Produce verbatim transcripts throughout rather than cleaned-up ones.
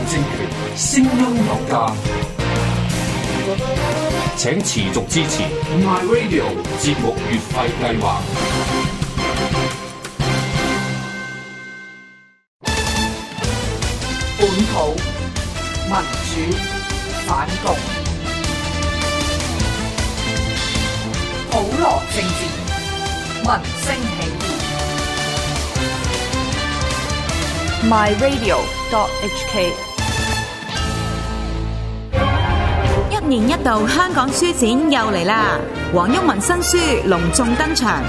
政權，聲音有價，請持續支持 My Radio 節目月費計劃。 本土民主反共，普羅政治，民聲起義。My Radio dot H K。 一年一度香港書展又嚟啦，黃毓民新書隆重登場，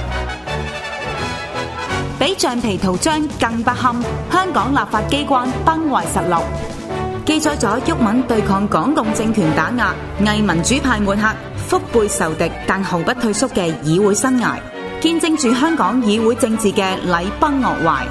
比橡皮圖章更不堪，香港立法機關崩壞實錄，記載咗毓民對抗港共政權打壓、偽民主派抹黑、腹背受敵但毫不退縮嘅議會生涯，見證住香港議會政治嘅禮崩樂壞。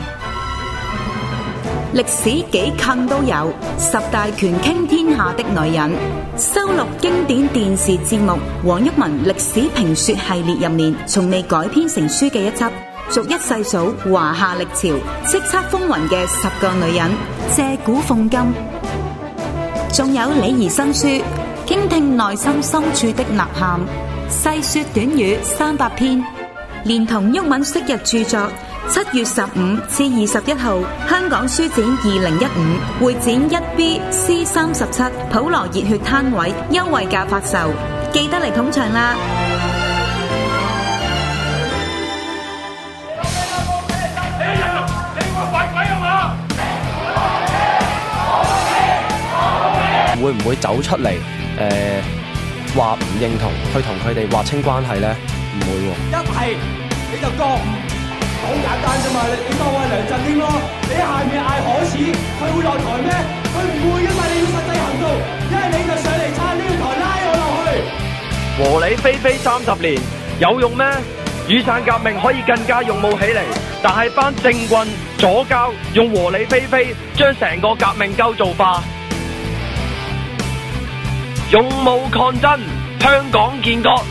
歷史幾近都有，十大權傾天下的女人，收錄經典電視節目黃毓民歷史評說系列入面從未改編成書嘅一輯，逐一細數華夏歷朝叱咤風雲嘅十個女人，借古諷今。仲有李儀新書傾聽內心深處的吶喊，細說短語三百篇，連同毓民昔日著作。七月十五至二十一號，香港書展二零一五會展一 B C 三十七普羅熱血攤位優惠價發售，記得嚟捧場啦！ 會唔會走出嚟？誒話唔認同，去同佢哋劃清關係咧？唔會喎。 一係你就講。好簡單啫嘛，你你當我係梁振英咯，你喺下面嗌可恥，佢會落台咩？佢唔會噶嘛，你要實際行動，一係你就上嚟撐呢個台拉我落去。 和理非非三十年有用咩？雨傘革命可以更加勇武起嚟，但係班政棍左膠用和理非非將成個革命鳩造化，勇武抗爭，香港建國。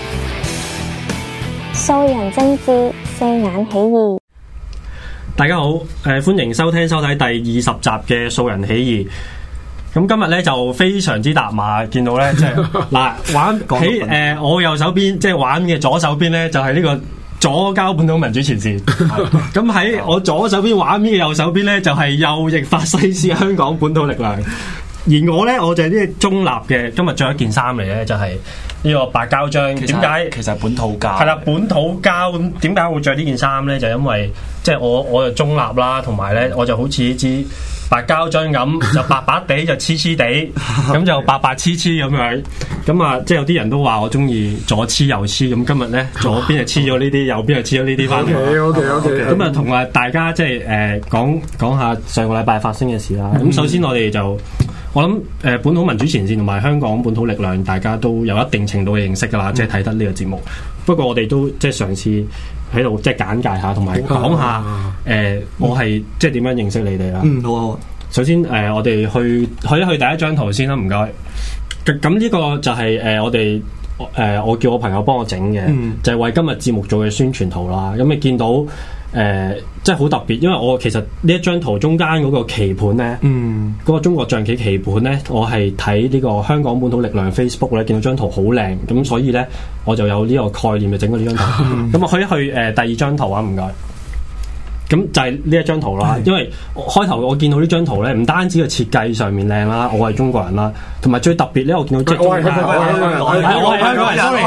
素人政治，四眼起義。 大家好，誒、呃、歡迎收聽收睇第二十集嘅素人起義。咁今日咧就非常之搭馬，見到咧即係嗱玩喺誒、呃、我右手邊即係玩嘅左手邊咧就係、是、呢個左膠本土民主前線。咁喺我左手邊玩嘅右手邊咧就係、是、右翼法西斯香港本土力量。而我咧我就係呢個中立嘅，今日着一件衫嚟咧就係、是。呢個白膠漿點解？ 其實係本土膠係啦，本土膠咁點解會着呢件衫咧？就因為即係我我就中立啦，同埋咧我就好似支白膠漿咁，就白白地就黐黐地，咁就白白黐黐咁樣。咁啊，即係有啲人都話我中意左黐右黐，咁今日咧左邊就黐咗呢啲，右邊就黐咗呢啲翻嚟。 OK OK OK。 咁啊，同埋大家即係誒講講下上個禮拜發生嘅事啦。咁首先我哋就。我諗誒、呃、本土民主前線同埋香港本土力量，大家都有一定程度嘅認識㗎啦，嗯、即係睇得呢個節目。不過我哋都即係嘗試喺度即係簡介下，同埋講下誒、呃、我係即係點樣認識你哋啦。 嗯，好啊。好首先誒、呃，我哋去去一去第一張圖先啦，唔該。咁呢個就係、是、誒、呃、我哋誒、呃、我叫我朋友幫我整嘅，嗯、就係為今日節目做嘅宣傳圖啦。咁你見到。誒、呃，即係好特別，因為我其實呢一張圖中間嗰個棋盤咧，嗯，嗰個中國象棋棋盤咧，我係睇呢個香港本土力量 Facebook 咧，見到張圖好靚，咁所以咧我就有呢個概念就整咗呢張圖。咁啊，去一去誒、呃、第二張圖啊，唔該。咁就係呢一張圖啦，因為開頭我見到呢張圖咧，唔單止個設計上面靚啦，我係中國人啦，同埋最特別咧，我見到即係我係香港人，我係香港人，sorry，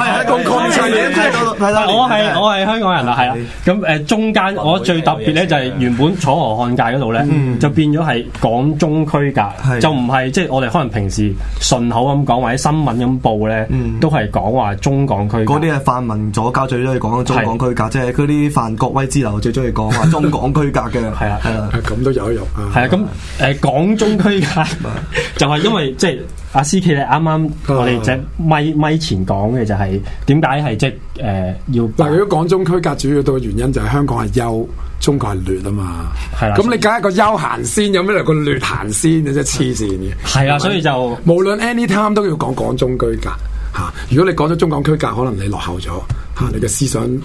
我係我係香港人啦，係啊，咁誒中間我最特別咧就係原本楚河漢界嗰度咧，就變咗係港中區隔，就唔係即係我哋可能平時順口咁講或者新聞咁報咧，都係講話中港區隔。 嗰啲係泛民左膠最中意講中港區隔，即係嗰啲范國威之流最中意講話中港區隔嘅，係啊係啊，咁都有一入啊，係啊，咁誒港中區隔就係因為即係阿思琪你啱啱我哋即係咪咪前講嘅就係點解係即係誒要嗱，如果港中區隔主要到嘅原因就係香港係優，中國係劣啊嘛，係啦，咁你梗係個優行先，有咩嚟個劣行先嘅啫，黐線嘅，係啊，所以就無論 anytime 都要講港中區隔嚇，如果你講咗中港區隔，可能你落後咗嚇，你嘅思想。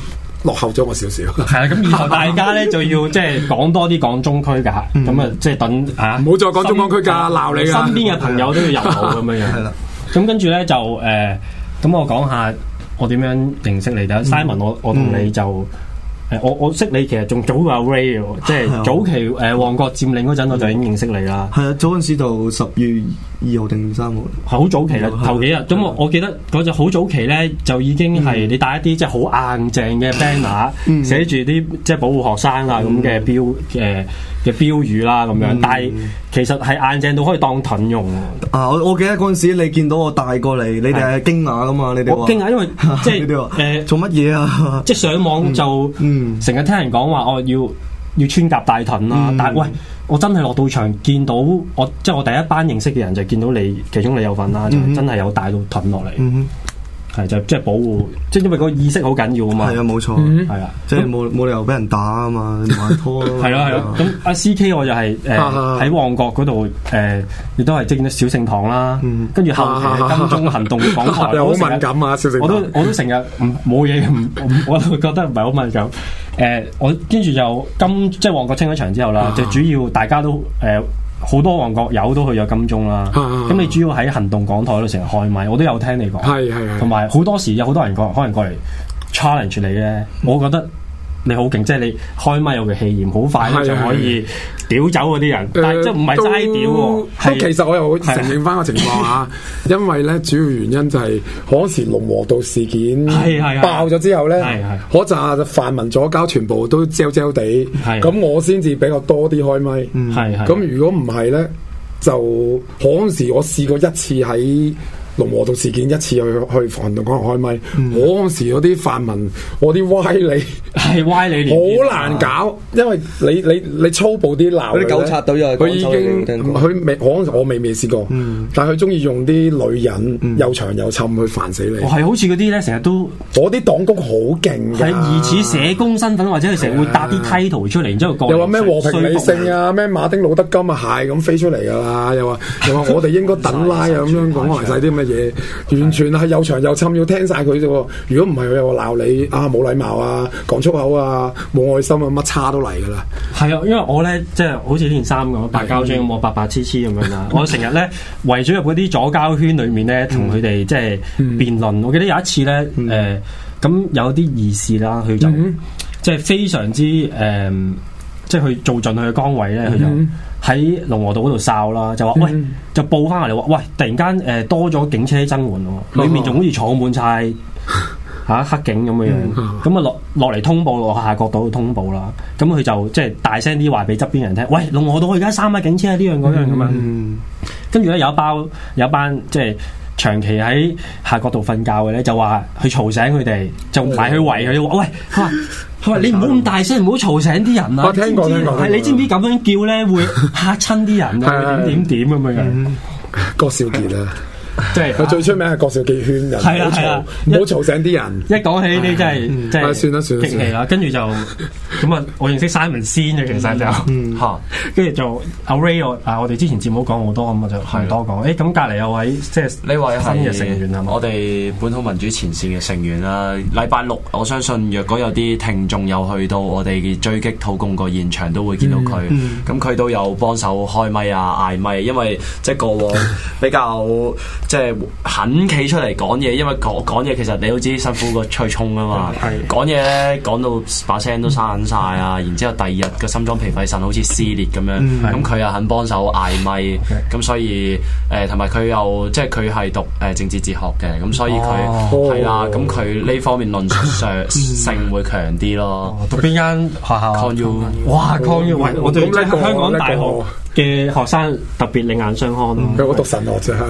落後咗我少少。 係啦，咁以後大家咧就要即係講多啲講中區㗎，咁啊即係等嚇， 唔好再講中港區㗎，鬧你㗎。 身邊嘅朋友都要入腦咁樣樣。係啦，咁跟住咧就誒，咁、呃、我講下我點樣認識你。第一 Simon，我我同你就誒、嗯，我我識你其實仲早過 Ray 喎，即係早期誒旺角佔領嗰陣，我就已經認識你啦。係啊，早陣時就十月二號定三號，係好早期啦，頭幾日。咁我我記得嗰陣好早期咧，就已經係你帶一啲即係好硬淨嘅 banner，寫住啲即係保護學生啊咁嘅標誒嘅標語啦咁樣。但係其實係硬淨到可以當盾用啊！我我記得嗰陣時你見到我帶過嚟，你哋係驚訝噶嘛？你哋我驚訝，因為即係誒做乜嘢啊？即係上網就成日聽人講話，我要要穿甲帶盾啦。但係喂，我真係落到場見到我，即係我第一班認識嘅人就見到你，其中你有份啦，就真係有帶到盾落嚟。係就即係保護，即係因為個意識好緊要啊嘛。係啊，冇錯，係啊，即係冇冇理由俾人打啊嘛，買拖咯。係咯係咯。咁阿 C K 我就係誒喺旺角嗰度誒，亦都係即係小聖堂啦。跟住後期金鐘行動港台， 好敏感啊！小聖堂， 我都我都成日唔冇嘢，唔我都覺得唔係好敏感。誒，我跟住就金即係旺角清咗場之後啦，就主要大家都誒。好多旺角友都去咗金鐘啦，咁、啊、你主要喺行動港台嗰度成日開咪，我都有聽你講，係係係，同埋好多時有好多人過可能過嚟 challenge 你咧，我覺得你好勁，即係你開咪有個氣焰，好快就可以屌走嗰啲人，呃、但係即係唔係齋屌喎。 係其實我又承認翻個情況啊，因為咧主要原因就係嗰時龍和道事件爆咗之後咧，嗰紮泛民左膠全部都焦焦地，咁我先至比較多啲開咪。係係。咁如果唔係咧，就嗰陣時我試過一次喺龍和道事件一次去去行動港台開咪，嗰陣、嗯、時嗰啲泛民，我啲歪理係歪理，好難搞，因為你你你粗暴啲鬧，嗰啲糾察隊又佢已經佢未，嗰陣時我未未試過，嗯、但係佢中意用啲女人、嗯、又長又沉去煩死你。係、哦、好似嗰啲咧，成日都嗰啲黨工好勁，係疑似社工身份，或者佢成日會搭啲 title 出嚟，然之後又話咩和平理性啊，咩馬丁路德金啊，係咁飛出嚟噶啦，又話又話我哋應該等拉啊，咁樣講埋晒啲咩嘢，完全係又長又沉，要聽晒佢啫。如果唔係佢又鬧你啊，冇禮貌啊，講粗口啊，冇愛心啊，乜叉都嚟噶啦。係啊，因為我咧即係好似呢件衫咁，白膠漿咁，我白白黐黐咁樣啦。我成日咧圍咗入嗰啲左膠圈裏面咧，同佢哋即係辯論。我記得有一次咧，誒、呃、咁有啲義士啦，佢就、嗯、即係非常之誒、呃，即係去做盡佢嘅崗位咧，佢就。喺龍和道嗰度哨啦，就話喂，就報翻嚟話喂，突然間誒、呃、多咗警車增援喎，裏面仲好似坐滿晒嚇黑警咁樣樣，咁啊落落嚟通報落下角度通報啦，咁佢就即係大聲啲話俾側邊人聽，喂，龍和道而家三架警車啊，呢樣嗰樣咁樣，跟住咧有一包有一班即係長期喺下角度瞓覺嘅咧，就話去嘈醒佢哋，就埋去圍佢，話喂，佢話佢話你唔好咁大聲，唔好嘈醒啲人啊！我聽過聽過，係你知唔知咁樣叫咧會嚇親啲人啊？點點點咁樣樣，郭少傑啊！即係佢最出名係郭兆傑勸人，係啊係啊，唔好嘈醒啲人。一講起呢啲真係真係算啦算啦，激氣啦。跟住就咁啊，我認識 Simon 先嘅，其實就嚇，跟住就阿 Ray 我啊，我哋之前節目講好多咁啊，就唔多講。誒咁隔離有位即係呢位新嘅成員係嘛？我哋本土民主前線嘅成員啦。禮拜六我相信若果有啲聽眾有去到我哋追擊土共個現場，都會見到佢。咁佢都有幫手開咪啊嗌咪，因為即係過往比較。即係肯企出嚟講嘢，因為講講嘢其實你都知辛苦過吹衝啊嘛。講嘢咧講到把聲都散晒啊，然之後第二日個心臟脾肺腎好似撕裂咁樣，咁佢又肯幫手嗌咪，咁所以誒同埋佢又即係佢係讀誒政治哲學嘅，咁所以佢係啦，咁佢呢方面論述上性會強啲咯。讀邊間學校啊 ？Con U， 哇 Con U， 我哋香港大學嘅學生特別另眼相看咯。佢我讀神學啫。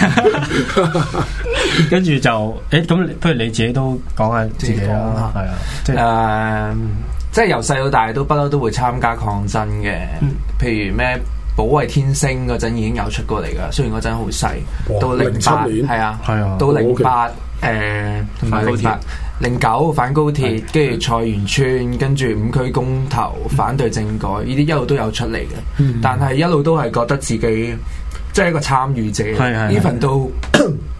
跟住就誒咁，不如你自己都講下自己啦，係啊，即係誒，即係由細到大都不嬲都會參加抗爭嘅，嗯、譬如咩保衛天星嗰陣已經有出過嚟噶，雖然嗰陣好細，到零八係啊，係啊，到零八誒同埋零八零九反高鐵，跟住菜園村，跟住五區公投，反對政改，呢啲一路都有出嚟嘅，嗯、但係一路都係覺得自己。即係一個參與者，even 到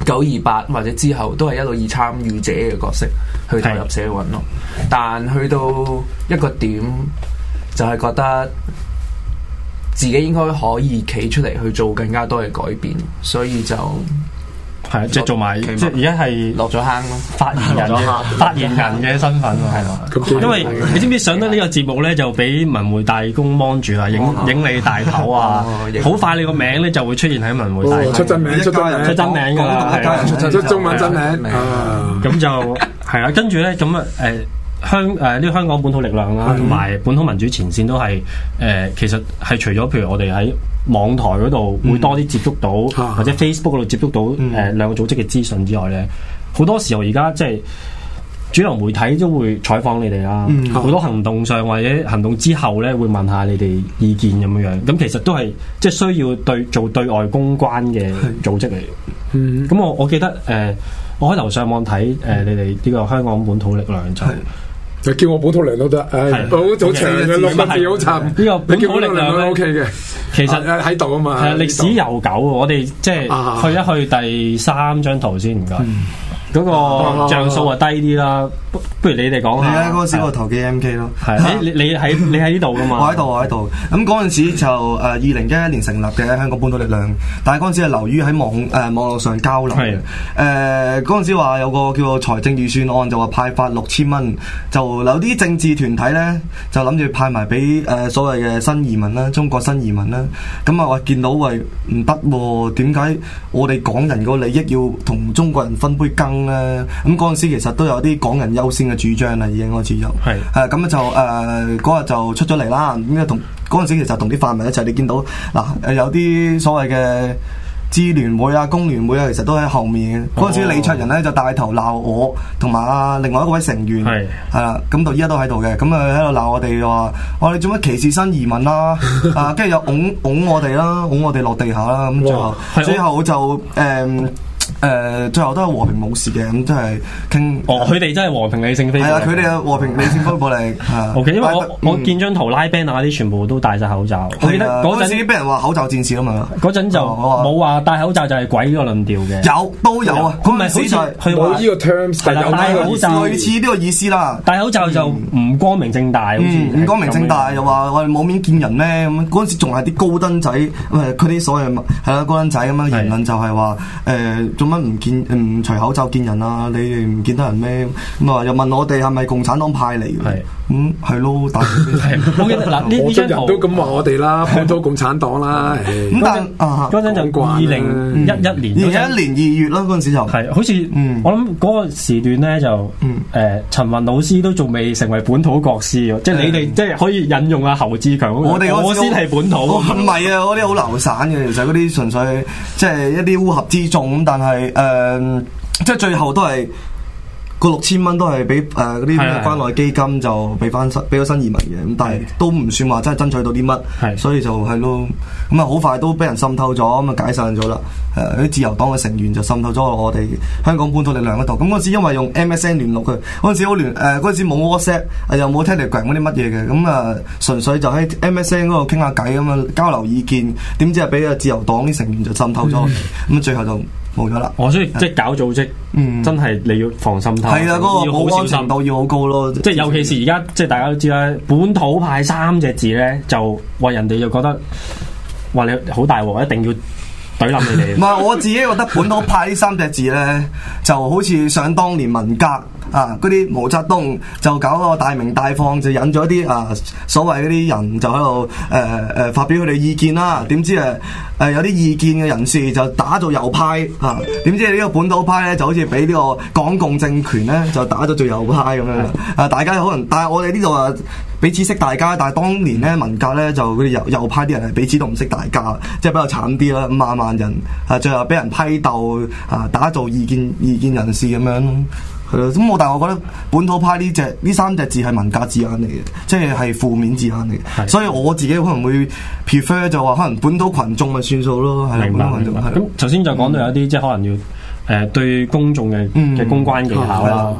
九二八或者之後都係一路以參與者嘅角色去投入社運咯。但去到一個點，就係、是、覺得自己應該可以企出嚟去做更加多嘅改變，所以就。 係，即係做埋，即係而家係落咗坑咯。 發言人嘅發言人嘅身份喎，係咯。因為你知唔知上得呢個節目咧，就俾文匯大公幫住啊，影影你大頭啊，好快你個名咧就會出現喺文匯大公。 出真名，出真名， 出真名㗎啦， 係出中文真名。 咁就係啦，跟住咧咁啊誒。香誒呢個香港本土力量啦，同埋本土民主前線都係誒、呃，其實係除咗譬如我哋喺網台嗰度會多啲接觸到，嗯、或者 Facebook 嗰度接觸到誒、呃、兩個組織嘅資訊之外咧，好多時候而家即係主流媒體都會採訪你哋啦，好、嗯、多行動上或者行動之後咧會問下你哋意見咁樣樣，咁其實都係即係需要對做對外公關嘅組織嚟。咁、嗯、我我記得誒、呃，我開頭上網睇誒、呃、你哋呢個香港本土力量就。 就叫我本土力量都得，誒，好好長嘅六個字好長。呢個本土力量都 OK 嘅， 其實喺度啊嘛。 係啊，歷史悠久，我哋即係去一去第三張圖先，唔該。嗰個像素啊低啲啦，不不如你哋講下。 你咧嗰陣時我投幾 M K 咯， 係你你喺你喺呢度噶嘛？ 我喺度，我喺度。咁嗰陣時就誒二零一一年成立嘅香港本土力量，但係嗰陣時係流於喺網誒、呃、網絡上交流。係誒嗰陣時話有個叫做財政預算案，就話派發六千蚊，就有啲政治團體咧就諗住派埋俾誒所謂嘅新移民啦，中國新移民啦。咁啊話見到喂唔得喎，點解我哋港人個利益要同中國人分杯羹？咁嗰陣時其實都有啲港人優先嘅主張啦，已經開始有係誒咁就誒嗰日就出咗嚟啦。咁啊同嗰陣時其實同啲泛民一齊，你見到嗱誒有啲所謂嘅支聯會啊、工聯會啊，其實都喺後面嘅。嗰陣、哦、時李卓人咧就帶頭鬧我同埋啊另外一位成員係係啦，咁到依家都喺度嘅。咁啊喺度鬧我哋話：我哋做乜歧視新移民啦？啊，跟住又擁擁我哋啦，擁我哋落地下啦。咁最後最後就誒。嗯誒、呃，最後都係和平冇事嘅，咁即係傾。哦， 佢哋真係和平理性飛過嚟。 係啊，佢哋嘅和平理性飛過嚟。 O K，因為我、嗯、我見張圖拉 band 啊啲全部都戴晒口罩。我記得嗰陣時俾人話口罩戰士啊嘛。嗰陣就冇話戴口罩就係鬼呢個論調嘅。 有都有啊，咁咪好似佢話呢個 terms 係有戴口罩類似呢個意思啦。 戴口罩就唔光明正大，好似唔、 嗯、光明正大，又話我哋冇面見人咩咁。嗰陣時仲係啲高登仔，誒佢啲所謂係啦高登仔咁樣言論就係話誒做乜唔見？唔除口罩見人啊！你哋唔見得人咩？咁啊又問我哋係咪共產黨派嚟嘅？係咁係咯，但係我記得嗱，呢呢張圖都咁話我哋啦，本土共產黨啦。 咁但啊嗰陣就二零一一年， 二零一一年二月啦，嗰陣時就係好似我諗嗰個時段咧就誒陳雲老師都仲未成為本土國師喎，即係你哋即係可以引用阿侯志強，我哋我先係本土， 唔係啊！嗰啲好流散嘅，其實嗰啲純粹即係一啲烏合之眾咁，但係誒。嗯，即係最後都係個六千蚊都係俾誒嗰啲關愛基金就俾翻新俾咗新移民嘅，咁但係都唔算話真係爭取到啲乜，所以就係咯，咁啊好快都俾人滲透咗，咁啊解散咗啦。誒啲自由黨嘅成員就滲透咗我哋香港本土力量嗰度。咁嗰陣時因為用 M S N 聯絡佢，嗰陣時好聯誒嗰陣時冇 WhatsApp，又冇 Telegram 嗰啲乜嘢嘅，咁啊純粹就喺 M S N 嗰度傾下偈咁啊交流意見，點知係俾啊自由黨啲成員就滲透咗，咁啊、嗯、最後就。冇咗啦！ 我所以即係搞組織，嗯，真係你要防滲透， 係啊，嗰個保安程度要好高咯。 即係尤其是而家，即係大家都知啦，本土派三隻字咧，就話人哋就覺得話你好大鑊，一定要懟冧你哋。 唔係我自己覺得本土派呢三隻字咧，就好似想當年文革啊，嗰啲毛澤東就搞個大鳴大放，就引咗啲啊所謂嗰啲人就喺度誒誒發表佢哋意見啦。點知誒誒、呃、有啲意見嘅人士就打做右派啊？點知呢個本土派咧就好似俾呢個港共政權咧就打咗做右派咁樣啊！大家可能，但係我哋呢度啊彼此識大家，但係當年咧文革咧就嗰啲右右派啲人係彼此都唔識大家，即係比較慘啲啦。五萬萬人啊，最後俾人批鬥啊，打做意見意見人士咁樣。係咯，咁我但係我覺得本土派呢隻呢三隻字係文革字眼嚟嘅，即係係負面字眼嚟嘅，的所以我自己可能會 prefer 就話可能本土群眾咪算數咯。係明白，明白。咁頭先就講到有啲、嗯、即係可能要誒、呃、對公眾嘅嘅公關技巧啦。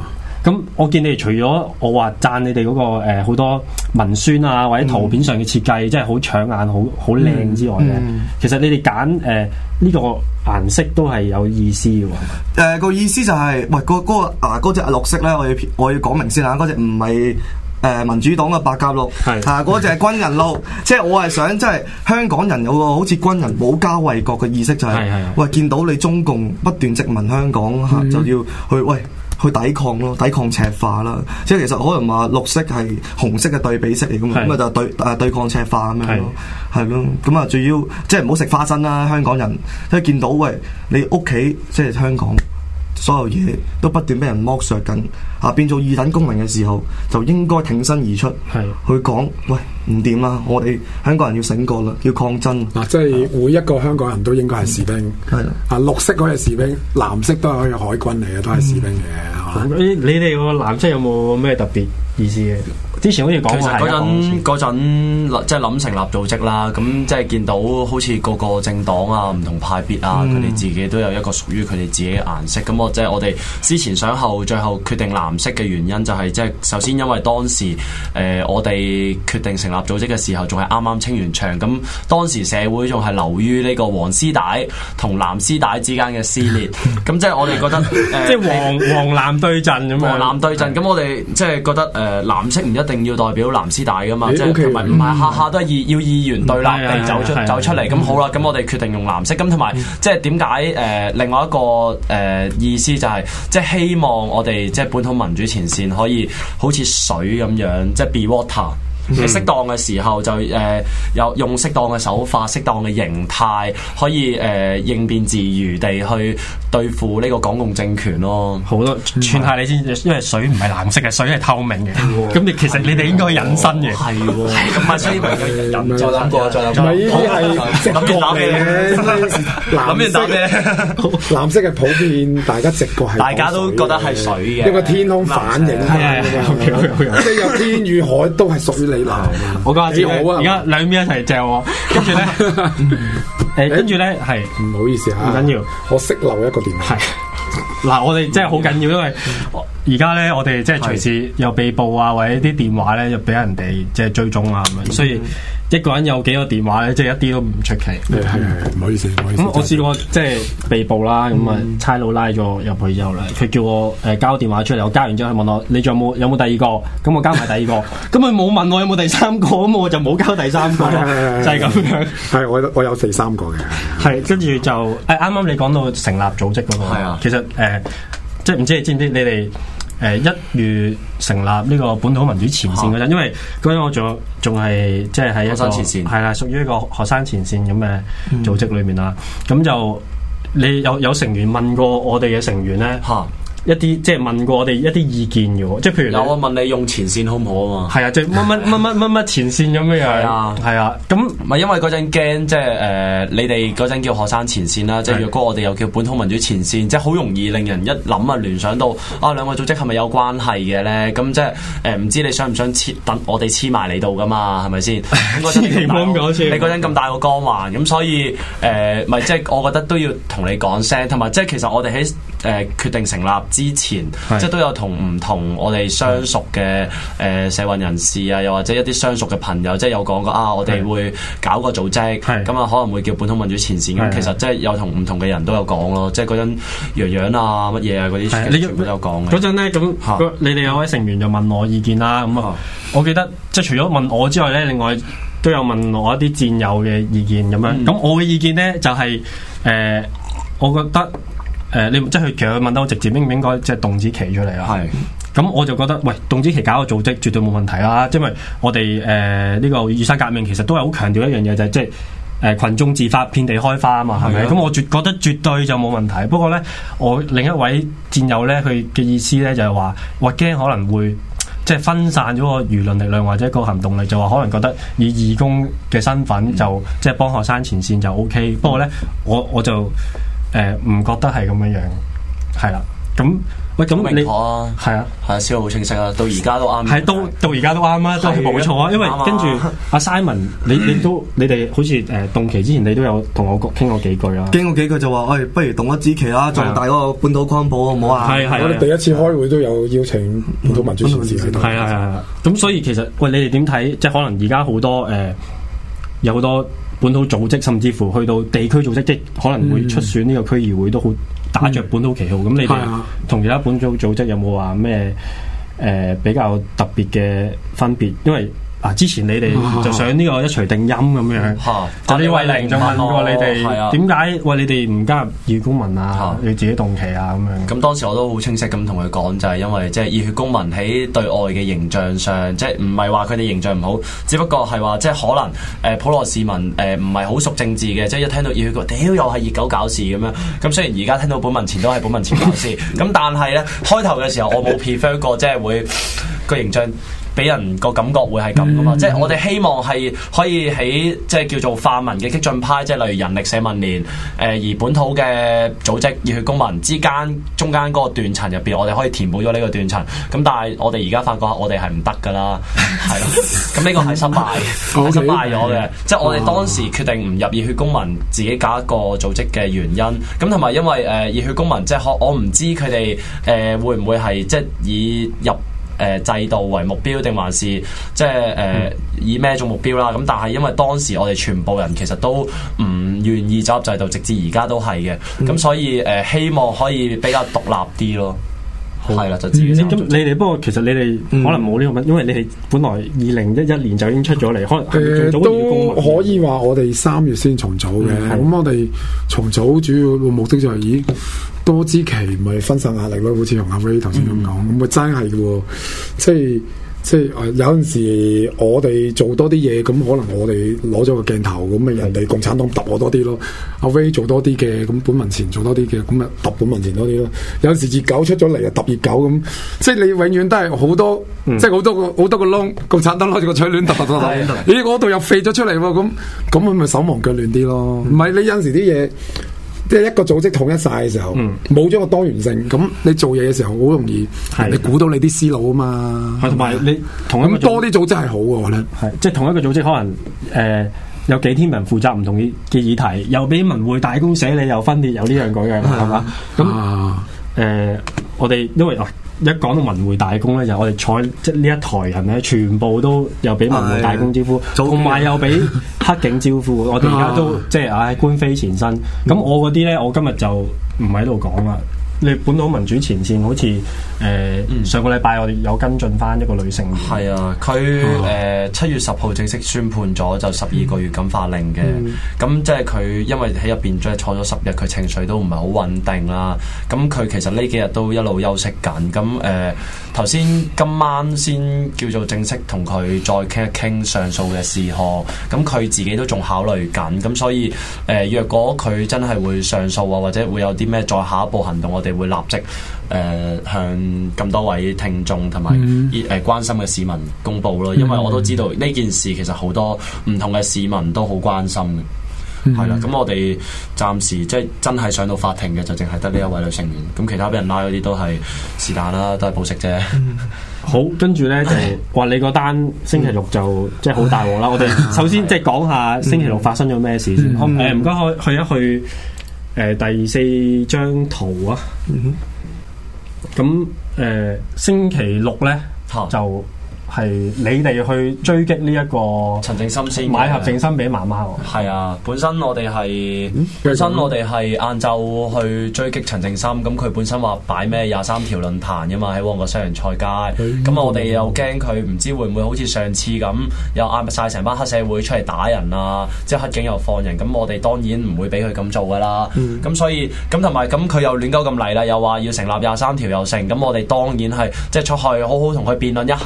咁我見你哋除咗我話讚你哋嗰、那個誒好、呃、多文宣啊或者圖片上嘅設計，即係好搶眼、好好靚之外咧，嗯、其實你哋揀誒呢個顏色都係有意思嘅喎。誒、 呃、個意思就係、是，喂，嗰、那、嗰個啊嗰隻綠色咧，我要我要講明先啦，嗰隻唔係。誒民主黨嘅白鴿綠，係啊嗰隻係軍人綠，即係我係想，即係香港人有個好似軍人保家衛國嘅意識、就係，就係喂見到你中共不斷殖民香港，嗯、就要去喂去抵抗咯，抵抗赤化啦。即係其實可能話綠色係紅色嘅對比色嚟㗎嘛，咁啊就對誒對抗赤化咁樣咯，係咯。咁啊，主要即係唔好食花生啦，香港人即係見到喂你屋企即係香港。所有嘢都不斷俾人剝削緊，啊變做二等公民嘅時候，就應該挺身而出，係去講，喂唔掂啦，我哋香港人要醒過啦，要抗爭。嗱、啊，即係每一個香港人都應該係士兵，係啦、嗯，啊綠色嗰隻士兵，藍色都係可以海軍嚟嘅，都係士兵嘅，係嘛？你你哋個藍色有冇咩特別意思嘅？之前好似講過， 其實嗰陣嗰陣即係諗成立組織啦，咁即係見到好似個個政黨啊、唔同派別啊，佢哋、嗯、自己都有一個屬於佢哋自己嘅顏色。咁我即係我哋思前想後，最後決定藍色嘅原因就係即係首先因為當時誒、呃、我哋決定成立組織嘅時候，仲係啱啱清完場，咁當時社會仲係流於呢個黃絲帶同藍絲帶之間嘅撕裂，咁即係我哋覺得誒，呃、 即係黃黃藍對陣咁樣， 黃藍對陣，咁我哋即係覺得誒、呃、藍色唔一定要代表藍絲帶噶嘛，即係同埋唔係下下都係意要議員對立地走出走出嚟，咁好啦，咁我哋決定用藍色，咁同埋即係點解誒另外一個誒、呃、意思就係、是、即係希望我哋即係本土民主前線可以好似水咁樣，即係 be water。喺適當嘅時候就誒有、呃、用適當嘅手法、適當嘅形態，可以誒、呃、應變自如地去對付呢個港共政權咯。 好多串下你先，因為水唔係藍色嘅，水係透明嘅。咁你其實你哋應該隱身嘅。係喎，咁啊，所以咪隱。再諗過，再諗過。唔係呢啲係直覺嚟嘅。諗完答咩？ 藍色嘅普遍，大家直覺係。 大家都覺得係水嘅。 一個天空反映係啊，即係有天與海都係屬於你。 我講下先，而家兩邊一齊借我，跟住咧，誒，跟住咧係唔好意思嚇， 唔緊要， 我識漏一個電話。 嗱，我哋真係好緊要，因為而家咧，我哋即係隨時有被捕啊，或者啲電話咧，就俾人哋即係追蹤啊咁樣，所以一個人有幾個電話咧，即係一啲都唔出奇。 係係係，唔好意思，唔好意思。 咁我試過即係被捕啦，咁啊差佬拉咗入去之後咧，佢叫我誒交電話出嚟，我交完之後佢問我你仲有冇有冇第二個？咁我交埋第二個，咁佢冇問我有冇第三個，咁我就冇交第三個，就係咁樣。 係我我有第三個嘅。 係跟住就誒啱啱你講到成立組織嗰個，係啊，其實誒即係唔知你知唔知你哋？誒一月成立呢個本土民主前線嗰陣，啊、因為嗰陣我仲仲係即係喺一個係啦，屬於一個學生前線咁嘅組織裏面啦。咁、嗯、就你有有成員問過我哋嘅成員咧？啊一啲即係問過我哋一啲意見嘅喎，即係譬如有我問你用前線好唔好啊嘛？ 係啊，即係乜乜乜乜乜乜前線咁樣樣。係啊，係啊，咁唔係因為嗰陣驚，即係誒、呃、你哋嗰陣叫學生前線啦，即係若果我哋又叫本土民主前線，即係好容易令人一諗啊聯想到啊兩個組織係咪有關係嘅咧？咁即係誒唔知你想唔想黐等我哋黐埋你度噶嘛？係咪先？嗰陣你嗰陣咁大個光環，咁所以誒咪即係我覺得都要同你講聲，同埋即係其實我哋喺誒決定成立之前，是即係都有同唔同我哋相熟嘅誒、呃、社運人士啊，又或者一啲相熟嘅朋友，即係有講過啊，我哋會搞個組織，咁啊可能會叫本土民主前線。咁其實即係有同唔同嘅人都有講咯，即係嗰陣洋洋啊乜嘢啊嗰啲，你全部都有講嘅。 嗰陣咧咁，你哋有位成員就問我意見啦。咁啊，我記得即係除咗問我之外咧，另外都有問我一啲戰友嘅意見咁樣。咁、嗯、我嘅意見咧就係、是、誒、呃，我覺得。誒、呃，你即係其實佢問得好直接，應唔應該即係動子期出嚟啊？係，咁我就覺得，喂，動子期搞個組織絕對冇問題啦。因為我哋誒呢個雨傘革命其實都係好強調一樣嘢，就係即係誒群眾自發，遍地開花啊嘛，係咪？咁我絕覺得絕對就冇問題。不過咧，我另一位戰友咧，佢嘅意思咧就係話，我驚可能會即係分散咗個輿論力量或者個行動力，就話可能覺得以義工嘅身份就、嗯、即係幫學生前線就 O K。不過咧，我我就。誒唔、呃、覺得係咁樣樣，係啦。咁喂，咁你係啊， 係啊， 係啊，思路好清晰啊，到而家都啱。 係到到而家都啱啊，都係冇錯啊。因為跟住阿 Simon，你你都你哋好似誒動期之前，你都有同我傾過幾句啦。 傾過幾句就話，喂，不如動一支旗啦，壯大嗰個本土光譜好唔好啊？ 係係，我哋第一次開會都有邀請本土民主前線喺度。 係係係。咁所以其實喂，你哋點睇？即係可能而家好多誒有好多本土組織，甚至乎去到地區組織，即可能會出選呢個區議會都好。打着本土旗號，咁、嗯、你哋同其他本土組織有冇話咩誒比較特別嘅分別？因為啊，之前你哋就上呢個一錘定音咁樣，啊、就李慧玲就問過你哋點解喂你哋唔加入熱血公民啊？你自己動旗啊咁樣。 咁當時我都好清晰咁同佢講，就係、是、因為即係熱血公民喺對外嘅形象上，即係唔係話佢哋形象唔好，只不過係話即係可能誒、呃、普羅市民誒唔係好熟政治嘅，即係一聽到熱血公，屌又係熱狗搞事咁樣。咁雖然而家聽到本民前都係本民前搞事，咁但係咧開頭嘅時候我冇 prefer 過，即係會個形象。俾人個感覺會係咁噶嘛，嗯、即係我哋希望係可以喺即係叫做泛民嘅激進派，即係例如人力社民連，誒、呃、而本土嘅組織熱血公民之間中間嗰個斷層入邊，我哋可以填補咗呢個斷層。咁但係我哋而家發覺我哋係唔得噶啦，係咯。咁呢個係失敗，係失敗咗嘅。即係我哋當時決定唔入熱血公民，自己搞一個組織嘅原因。咁同埋因為誒、呃、熱血公民，即係我我唔知佢哋誒會唔會係即係以入。誒、呃、制度為目標定還是即係誒、呃、以咩做目標啦？咁但係因為當時我哋全部人其實都唔願意走入制度，直至而家都係嘅。咁、嗯、所以誒、呃、希望可以比較獨立啲咯。係啦，就自己咁、嗯、 你哋不過其實你哋可能冇呢個問，因為你哋本來二零一一年就已經出咗嚟，可能誒、呃、都可以話我哋三月先重組嘅。咁、嗯、我哋重組主要個目的就係以多支旗咪分散壓力咯，好似同阿 Ray 頭先咁講，咁啊、嗯、真係嘅，即係即係誒有陣時我哋做多啲嘢，咁可能我哋攞咗個鏡頭，咁咪人哋共產黨揼我多啲咯。阿 Ray 做多啲嘅，咁本民前做多啲嘅，咁咪揼本民前多啲咯。有陣時熱狗出咗嚟啊，揼熱狗咁，即係你永遠都係好多，嗯、即係好多個好多個窿，共產黨攞住個取暖揼揼揼揼，咦嗰度又飛咗出嚟喎，咁咁佢咪手忙腳亂啲咯。唔係、嗯、你有陣時啲嘢。即係一個組織統一晒嘅時候，冇咗、嗯、個多元性，咁你做嘢嘅時候好容易，的你估到你啲思路啊嘛。同埋你同一個多啲組織係好嘅，我覺得係即係同一個組織可能誒、呃、有幾千人負責唔同嘅議題，又俾文匯大公寫你，又分裂，有呢樣嗰樣係嘛？咁誒、呃，我哋因為啊。一講到文匯大公咧，就我哋坐即係呢一台人咧，全部都又俾文匯大公招呼，同埋又俾黑警招呼。我哋而家都即係唉官非纏身。咁我嗰啲咧，我今日就唔喺度講啦。你本土民主前線好似誒、呃嗯、上個禮拜我哋有跟進翻一個女性， 係啊，佢誒七月十號正式宣判咗，就十二個月禁法令嘅。咁、嗯、即係佢因為喺入邊即係坐咗十日，佢情緒都唔係好穩定啦。咁佢其實呢幾日都一路休息緊。咁誒頭先今晚先叫做正式同佢再傾一傾上訴嘅事項。咁佢自己都仲考慮緊。咁所以誒、呃，若果佢真係會上訴啊，或者會有啲咩再下一步行動，我哋會立即誒、呃、向咁多位聽眾同埋誒關心嘅市民公佈咯，因為我都知道呢件事其實好多唔同嘅市民都好關心嘅，係啦、嗯。咁我哋暫時即係真係上到法庭嘅就淨係得呢一位女成員，咁其他俾人拉嗰啲都係是但啦，都係保釋啫。 嗯、好，跟住咧就話你嗰單星期六就即係好大鑊啦。我哋首先即係講下星期六發生咗咩事先。誒唔該，去去一去。誒、呃、第四張圖啊，咁誒、嗯呃、星期六咧、啊、就係你哋去追擊呢一個陳正深先買盒正心俾媽媽喎。 係啊，本身我哋係、嗯、本身我哋係晏晝去追擊陳正深，咁佢本身話擺咩廿三條論壇㗎嘛，喺旺角西洋菜街。咁、嗯、我哋又驚佢唔知會唔會好似上次咁，又嗌晒成班黑社會出嚟打人啊，即係黑警又放人。咁我哋當然唔會俾佢咁做㗎啦。咁、嗯、所以咁同埋咁佢又亂鳩咁嚟啦，又話要成立廿三條又成。咁我哋當然係即係出去好好同佢辯論一下，究竟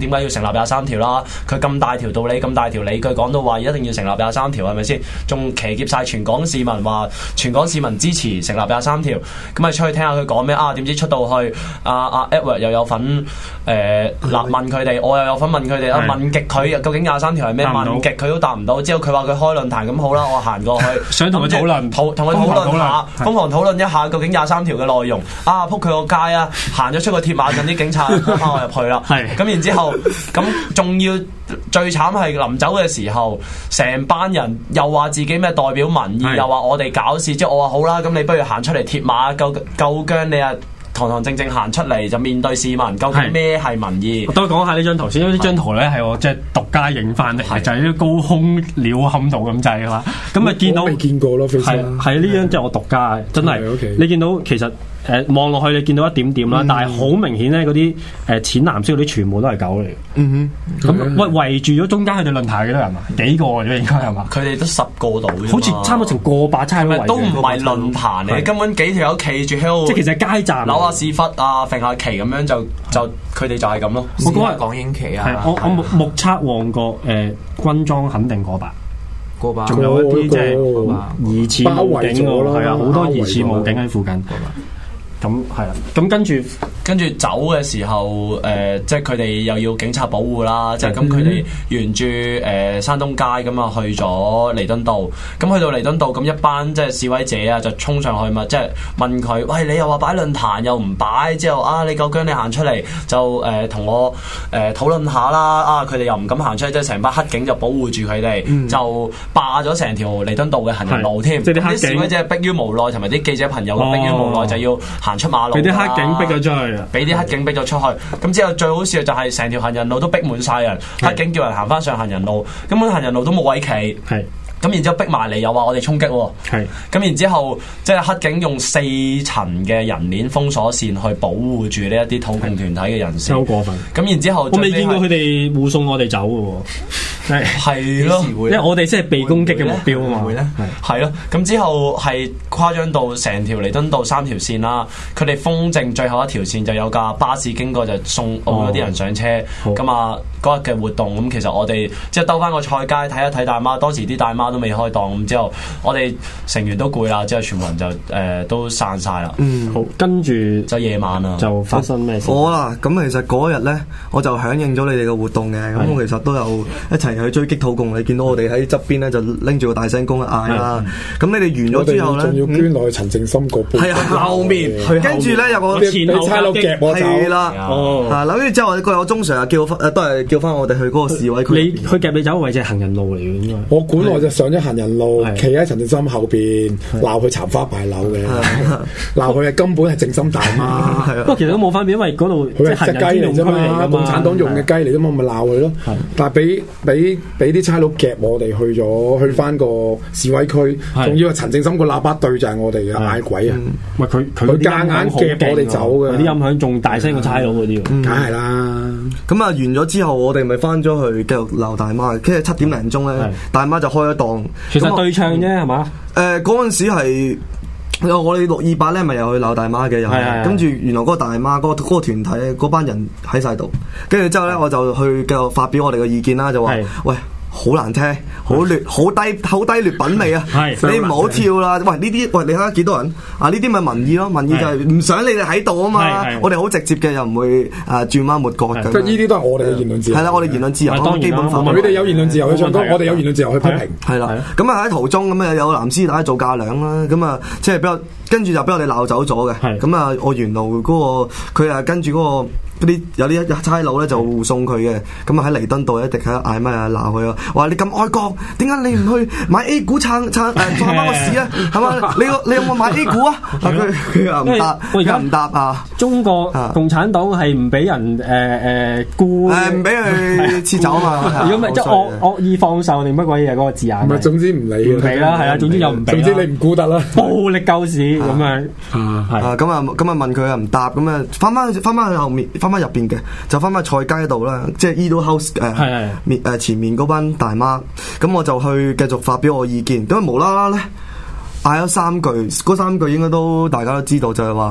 點解要成立廿三條啦？佢咁大條道理，咁大條理據講到話一定要成立廿三條，係咪先？仲騎劫晒全港市民，話全港市民支持成立廿三條，咁咪出去聽下佢講咩啊？點知出到去，阿、啊、阿、啊、Edward 又有份誒嗱問佢哋，我又有份問佢哋啊，問極佢究竟廿三條係咩？問極佢都答唔到。之後佢話佢開論壇，咁好啦，我行過去想同佢討論， 同佢討論下，瘋狂討論一下究竟廿三條嘅內容。啊，撲佢個街啊！行咗出個鐵馬陣，啲警察拉翻我入去啦。係咁，然之後咁仲要最慘係臨走嘅時候，成班人又話自己咩代表民意，又話我哋搞事。即係我話好啦，咁你不如行出嚟鐵馬，夠夠姜你啊！堂堂正正行出嚟就面對市民，究竟咩係民意？ 我都講下呢張圖先，因為呢張圖咧係我即係獨家影翻嚟，就係呢個高空鳥瞰圖咁滯啊嘛。咁啊見到未見過咯，係係呢張即係我獨家，真係。Okay. 你見到其實誒望落去你見到一點點啦，嗯、但係好明顯咧嗰啲誒淺藍色嗰啲全部都係狗嚟嘅。嗯哼，咁喂圍住咗中間佢哋論壇幾多人啊？幾個嘅應該係嘛？ 佢哋都十個度， 好似差唔多成個百差佬圍住。 都唔係論壇嚟，根本幾條友企住喺度。 即係其實係街站。 扭下屎忽啊，揈下旗咁樣就就佢哋就係咁咯。 我講係港英旗啊。 我我目目測旺角誒軍裝肯定過百。 過百。 仲有一啲即係疑似武警喎，係啊，好多疑似武警喺附近。咁係啦，咁跟住跟住走嘅時候，誒、呃，即係佢哋又要警察保護啦，即係咁佢哋沿住誒、呃、山東街咁啊去咗彌敦道，咁去到彌敦道，咁一班即係示威者啊就衝上去嘛，即係問佢，喂，你又話擺論壇又唔擺，之後啊你夠姜你行出嚟就誒同、呃、我誒討論下啦，啊佢哋又唔敢行出嚟，即係成班黑警就保護住佢哋，嗯、就霸咗成條彌敦道嘅行人路添，即係啲黑警示威者迫於無奈，同埋啲記者朋友迫於無奈就要行出馬路， 俾啲黑警逼咗出去， 俾啲黑警逼咗出去。咁之後最好笑就係成條行人路都逼滿晒人，黑警叫人行翻上行人路，根本行人路都冇位企。係。咁然之後逼埋嚟又話我哋衝擊喎，係咁然之後即係黑警用四層嘅人鏈封鎖線去保護住呢一啲土共團體嘅人士， 好過分。 咁然之後我未見過佢哋護送我哋走嘅喎， 係咯， 因為我哋先係被攻擊嘅目標啊嘛， 會咧係咯。咁之後係誇張到成條彌敦道三條線啦，佢哋封正最後一條線就有架巴士經過就送咗啲人上車。咁啊嗰日嘅活動咁其實我哋即係兜翻個菜街睇一睇大媽，當時啲大媽都未開檔，咁之後我哋成員都攰啦，之後全部人就誒、呃、都散晒啦。 嗯，好，跟住就夜晚啦， 就發生咩事？ 我啦，咁其實嗰日咧，我就響應咗你哋嘅活動嘅，咁是我其實都有一齊去追擊土共。你見到我哋喺側邊咧，就拎住個大聲公嗌啦。咁是你哋完咗之後咧， 仲要捐落去陳正深嗰邊， 係啊、嗯，後面，跟住咧有個前後差佬夾我走， 係啦，哦，啊，咁跟住之後，個有鐘 Sir 叫翻，都係叫翻我哋去嗰個示威區。 你佢夾你走嘅位置係行人路嚟嘅，應該。 我管我就上咗行人路，企喺陳正深後邊鬧佢殘花敗柳嘅，鬧佢係根本係正心大媽。 不過其實都冇分別，因為嗰度佢係隻雞嚟啫嘛，共產黨用嘅雞嚟啫嘛，咪鬧佢咯。但係俾俾俾啲差佬夾我哋去咗，去翻個示威區，仲要係陳正深個喇叭對就係我哋嘅嗌鬼啊！ 喂，佢佢佢夾硬夾我哋走嘅， 啲音響仲大聲過差佬嗰啲， 梗係啦。 咁啊完咗之後，我哋咪翻咗去繼續鬧大媽，跟住七點零鐘咧，大媽就開咗檔。 其實對唱啫，係嘛？ 誒，嗰陣時係我哋六二八咧，咪又去鬧大媽嘅，又係跟住原來嗰個大媽嗰個嗰個團體嗰班人喺晒度，跟住之後咧，我就去繼續發表我哋嘅意見啦，就話喂。好難聽，好劣，好低，好低劣品味啊！你唔好跳啦！喂，呢啲喂，你睇下幾多人啊？呢啲咪民意咯，民意就係唔想你哋喺度啊嘛！我哋好直接嘅，又唔會誒轉彎抹角嘅。 即係呢啲都係我哋嘅言論自由。 係啦，我哋言論自由，當基本法。 佢哋有言論自由去唱歌，我哋有言論自由去批評。 係啦，咁啊喺途中咁啊有藍絲帶做架梁啦，咁啊即係俾我跟住就俾我哋鬧走咗嘅。咁啊，我沿路嗰個佢啊跟住嗰個。啲有啲一差佬咧就護送佢嘅，咁啊喺彌敦道一直喺度嗌咩啊鬧佢啊，話你咁愛國，點解你唔去買 A 股撐撐誒撐翻個市啊？係嘛？你個你有冇買 A 股啊？佢佢又唔答， 我而家唔答啊！ 中國共產黨係唔俾人誒誒沽誒唔俾佢撤走啊嘛！ 如果唔係即係惡惡意放售定乜鬼嘢嗰個字眼？ 唔係總之唔理， 唔俾啦，係啊，總之又唔俾。 總之你唔沽得啦， 暴力救市咁樣啊係咁啊咁啊問佢又唔答，咁啊翻翻去翻翻去後面翻翻入邊嘅。就翻翻菜街度啦，即係 Edo House 誒面誒前面嗰班大媽，咁我就去繼續發表我意見，咁無啦啦咧嗌咗三句，嗰三句應該都大家都知道，就係話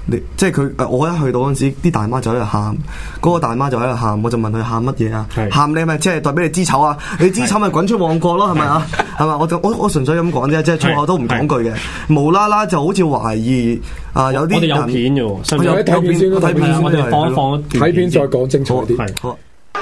你即係佢誒，我一去到嗰陣時，啲大媽就喺度喊，嗰、嗰個大媽就喺度喊，我就問佢喊乜嘢啊？喊你咪即係代表你知醜啊？你知醜咪滾出旺角咯，係咪啊？係嘛？我我我純粹咁講啫，即係粗口都唔講句嘅，無啦啦就好似懷疑啊有啲我哋有片嘅喎， 係咪睇片先咯？睇片先， 我哋放一放睇片再講清楚啲。 好。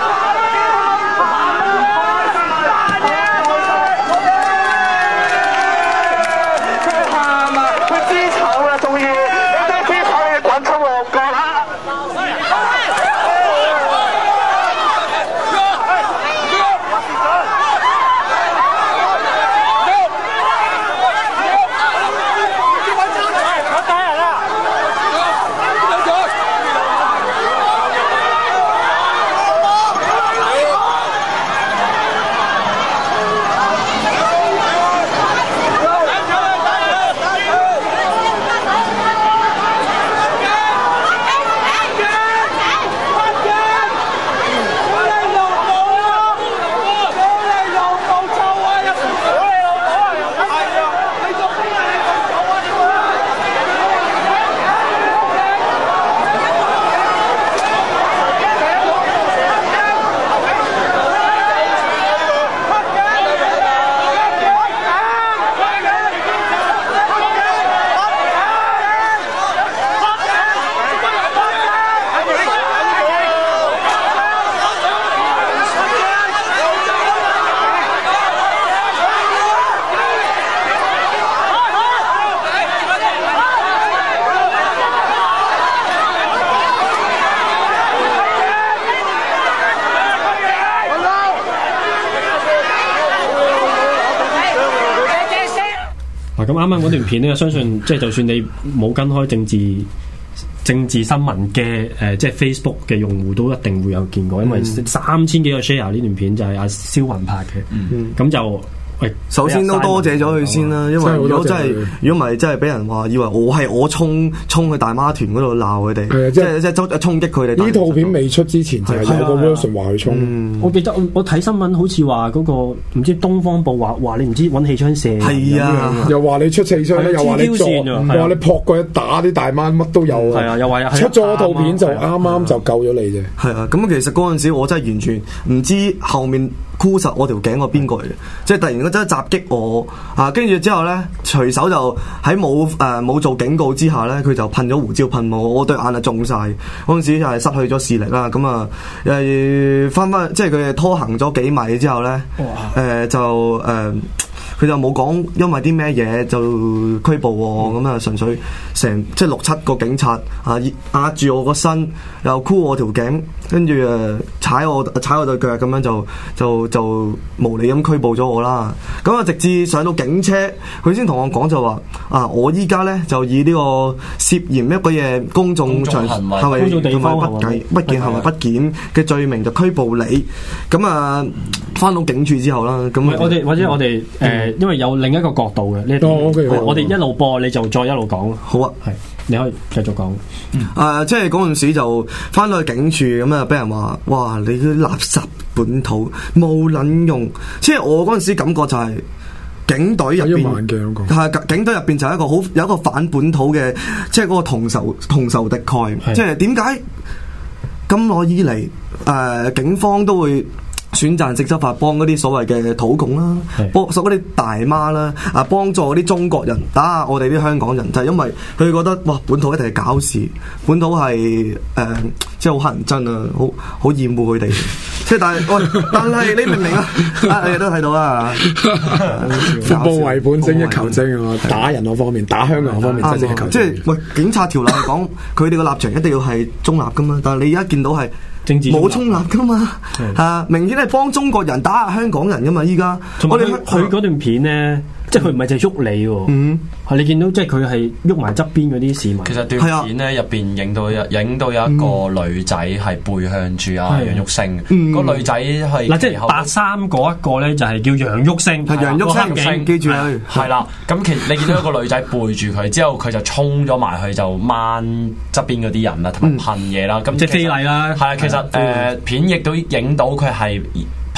咁啱啱嗰段片咧，相信即係就算你冇跟開政治政治新聞嘅誒，即係 Facebook 嘅用戶都一定會有見過，因為三千幾個 share 呢段片就係阿蕭雲拍嘅，咁、嗯、就。喂， 首先都多謝咗佢先啦，因為如果真係，如果唔係真係俾人話以為我係我衝衝去大媽團嗰度鬧佢哋，即係即係衝衝擊佢哋。呢套片未出之前就係有個 version 話佢衝。我記得我我睇新聞好似話嗰個唔知東方報話話你唔知揾氣槍射，係啊，又話你出氣槍咧，又話你撞，又話你撲過去打啲大媽，乜都有。係啊，又話出咗套片就啱啱就救咗你啫。係啊，咁其實嗰陣時我真係完全唔知後面箍實我條頸個邊個嚟嘅，即係突然間真係襲擊我啊！跟住之後咧，隨手就喺冇誒冇做警告之下咧，佢就噴咗胡椒噴我，我對眼啊中晒。嗰陣時就係失去咗視力啦。咁啊，誒翻翻即係佢哋拖行咗幾米之後咧，誒、呃、就誒。呃佢就冇講因為啲咩嘢就拘捕喎，咁啊、嗯、純粹成即係六七個警察啊壓住我個身，又箍我條頸，跟住誒踩我踩我對腳，咁樣就就就無理咁拘捕咗我啦。咁啊直至上到警車，佢先同我講就話啊，我依家咧就以呢個涉嫌一個嘢公眾場行為公眾地方不檢不檢行為不檢嘅罪名就拘捕你。咁啊翻到警署之後啦，咁我哋或者我哋誒。嗯因為有另一個角度嘅呢，哦 okay, 我哋一路播你就再一路講。 好啊， 係你可以繼續講。 嗯、啊，即係嗰陣時就翻到去警署咁啊，俾人話：哇，你啲垃圾本土冇撚用。即係我嗰陣時感覺就係、是、警隊入邊，係警隊入邊就係一個好有一個反本土嘅，即係嗰個同仇同仇敵愾。的即係點解咁耐以嚟誒、呃、警方都會選擇性執法幫嗰啲所謂嘅土共啦，幫所嗰啲大媽啦，啊幫助嗰啲中國人打下我哋啲香港人，就係、是、因為佢覺得哇本土一定係搞事，本土係誒、呃、即係好乞人憎啊，好好厭惡佢哋。即係但係喂，但係你明唔明啊？啊你都睇到啊， 服務為本，精益求精啊！打人嗰方面，打香港嗰方面，真係精益求精。即係喂，警察條例係講佢哋個立場一定要係中立噶嘛，但係你而家見到係。冇中立噶嘛，嚇、啊、明顯係幫中國人打下香港人噶嘛，依家我哋佢嗰段片咧，即係佢唔係淨係喐你喎，嗯，係你見到即係佢係喐埋側邊嗰啲市民。 其實段片咧入邊影到有影到有一個女仔係背向住阿楊玉勝，嗯、個女仔係嗱即係八三嗰一個咧就係叫楊玉勝， 係楊玉勝，記住佢係啦。咁其實你見到一個女仔背住佢之後，佢就衝咗埋去就掹側邊嗰啲人啦，同埋噴嘢啦，咁、嗯、 即係非禮啦。 係啊，其實誒、呃、片亦都影到佢係噴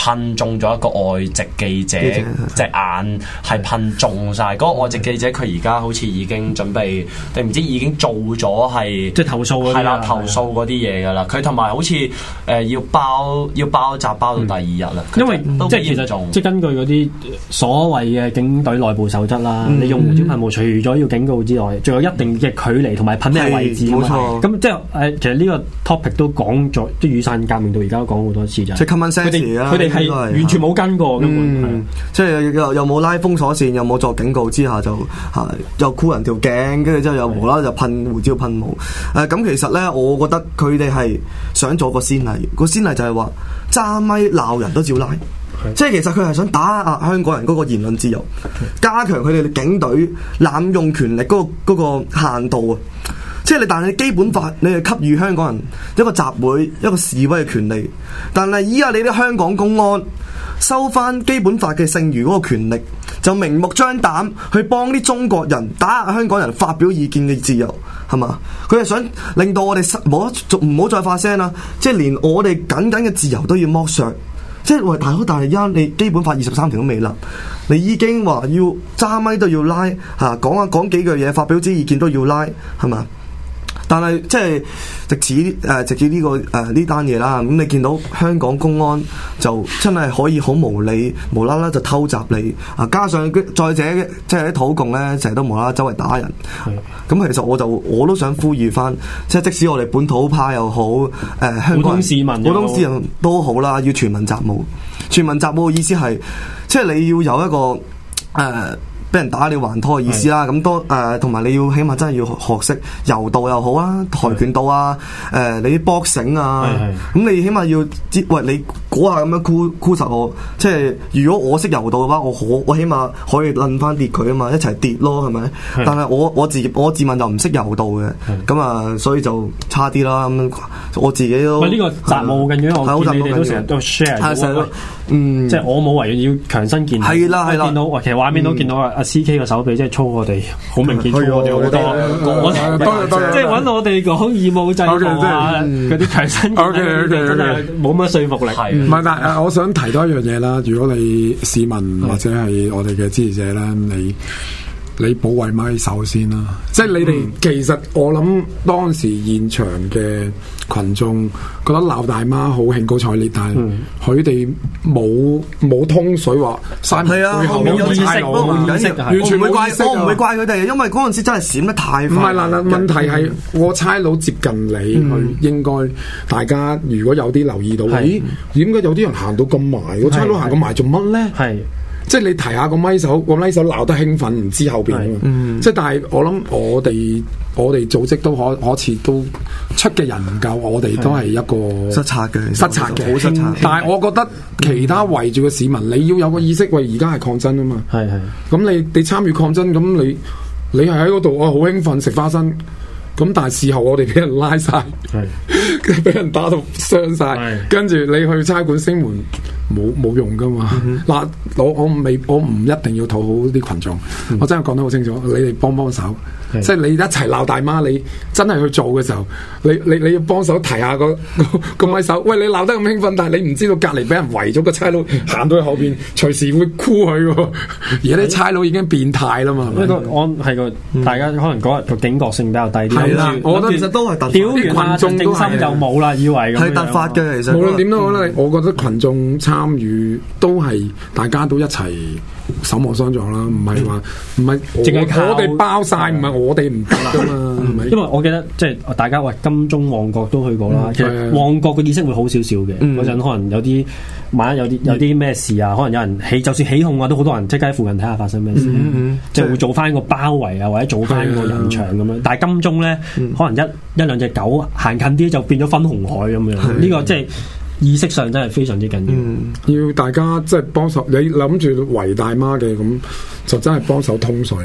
噴中咗一個外籍記者隻眼，係噴中晒。嗰、那個外籍記者佢而家好似已經準備定唔知已經做咗係即係投訴嗰啲係啦，投訴嗰啲嘢㗎啦。佢同埋好似誒、呃、要包要包紮包到第二日啦。 嗯、因為即係其實即係根據嗰啲所謂嘅警隊內部守則啦，嗯、你用胡椒噴霧除咗要警告之外，仲有一定嘅距離同埋噴咩位置㗎嘛。咁即係誒，其實呢個 topic 都講咗，即係雨傘革命到而家都講好多次就係。即係 common sense 啦，佢哋係完全冇跟過根本。嗯、 即係又又冇拉封鎖線，又冇作警告之下就嚇又箍人條頸，跟住之後又無啦啦就噴胡椒噴霧。誒、呃、咁其實咧，我覺得佢哋係想做個先例，個先例就係話揸咪鬧人都照拉。即係其實佢係想打壓香港人嗰個言論自由，加強佢哋警隊濫用權力嗰、嗰個、嗰個限度啊！即係你，但係基本法你係給予香港人一個集會、一個示威嘅權利，但係依家你啲香港公安收翻基本法嘅剩餘嗰個權力，就明目張膽去幫啲中國人打壓香港人發表意見嘅自由，係嘛？佢係想令到我哋冇唔好再發聲啦！即係連我哋僅僅嘅自由都要剝削。即係喂，大佬，但係而家你基本法二十三條都未立，你已經話要揸咪都要拉嚇，講下講幾句嘢，發表啲意見都要拉，係嘛？但係即係直至誒、呃，直至呢、這個誒呢單嘢啦。咁、嗯、你見到香港公安就真係可以好無理，無啦啦就偷襲你啊！加上再者即係啲土共咧，成日都無啦啦周圍打人。咁、嗯、其實我就我都想呼籲翻，即係即使我哋本土派又好，誒、呃、香港人市民普通市民都好啦，要全民習武。全民習武嘅意思係，即係你要有一個誒。呃俾人打你還拖嘅意思啦，咁多誒，同埋你要起碼真係要學識柔道又好啊，跆拳道啊，誒、呃，你啲搏繩啊，咁你起碼要知，喂，你嗰下咁樣箍箍實我，即係如果我識柔道嘅話，我可我起碼可以掄翻跌佢啊嘛，一齊跌咯，係咪？但係我我自我自問就唔識柔道嘅，咁啊，所以就差啲啦。咁我自己都。喂，呢、這個習武緊要，我見你哋都成日都 share。嗯，即係我冇為要強身健體。係啦係啦，見到其實畫面都見到啊。阿 C K 個手臂即係粗我哋，好明顯粗我哋好多。我即係揾我哋講義務制服啊，嗰啲強身健體真係冇乜說服力。 唔係，但係我想提多一樣嘢啦。如果你市民或者係我哋嘅支持者咧，你你保衞咪首先啦。即係你哋其實我諗當時現場嘅群眾覺得鬧大媽好興高采烈，但係佢哋冇冇通水話山背後有差佬，完全冇怪， 我唔會怪佢哋，因為嗰陣時真係閃得太快。 唔係嗱嗱，問題係我差佬接近你，佢應該大家如果有啲留意到，咦？點解有啲人行到咁埋？個差佬行咁埋做乜咧？係。即係你提下個咪手，個咪手鬧得興奮，唔知後邊啊嘛。嗯、即係但係我諗我哋我哋組織都可可似都出嘅人唔夠，我哋都係一個失策嘅， 失策嘅，好失策。但係我覺得其他圍住嘅市民，你要有個意識，喂，而家係抗爭啊嘛。係係。咁你你參與抗爭，咁你你係喺嗰度，我好興奮食花生。咁但係事後我哋俾人拉晒，俾人打到傷晒，跟住你去差館聲援冇冇用噶嘛？嗱、嗯，我我未我唔一定要討好啲群眾，嗯、我真係講得好清楚，你哋幫幫手，即係你一齊鬧大媽，你真係去做嘅時候，你你你要幫手提下個個個咪手，喂，你鬧得咁興奮，但係你唔知道隔離俾人圍咗個差佬行到去後邊，隨時會箍佢喎。而家啲差佬已經變態啦嘛。 呢個我係個大家可能嗰日個警覺性比較低啲。 係啦，我覺得其實都係突屌完啊，群眾心就冇啦，以為係突發嘅。其實無論點都好啦，我覺得群眾參與都係大家都一齊守望相助啦，唔係話唔係淨係我哋包晒，唔係我哋唔得噶嘛。 因為我記得即係大家喂金鐘旺角都去過啦，其實旺角嘅意識會好少少嘅。嗰陣可能有啲萬一有啲有啲咩事啊，可能有人起就算起哄啊，都好多人即係喺附近睇下發生咩事，即係會做翻個包圍啊，或者做翻個人牆咁樣。但係金鐘咧，可能一一兩隻狗行近啲就變咗分紅海咁樣。呢個即係意識上真係非常之緊要。 嗯、要大家即係幫手，你諗住圍大媽嘅咁，就真係幫手通水。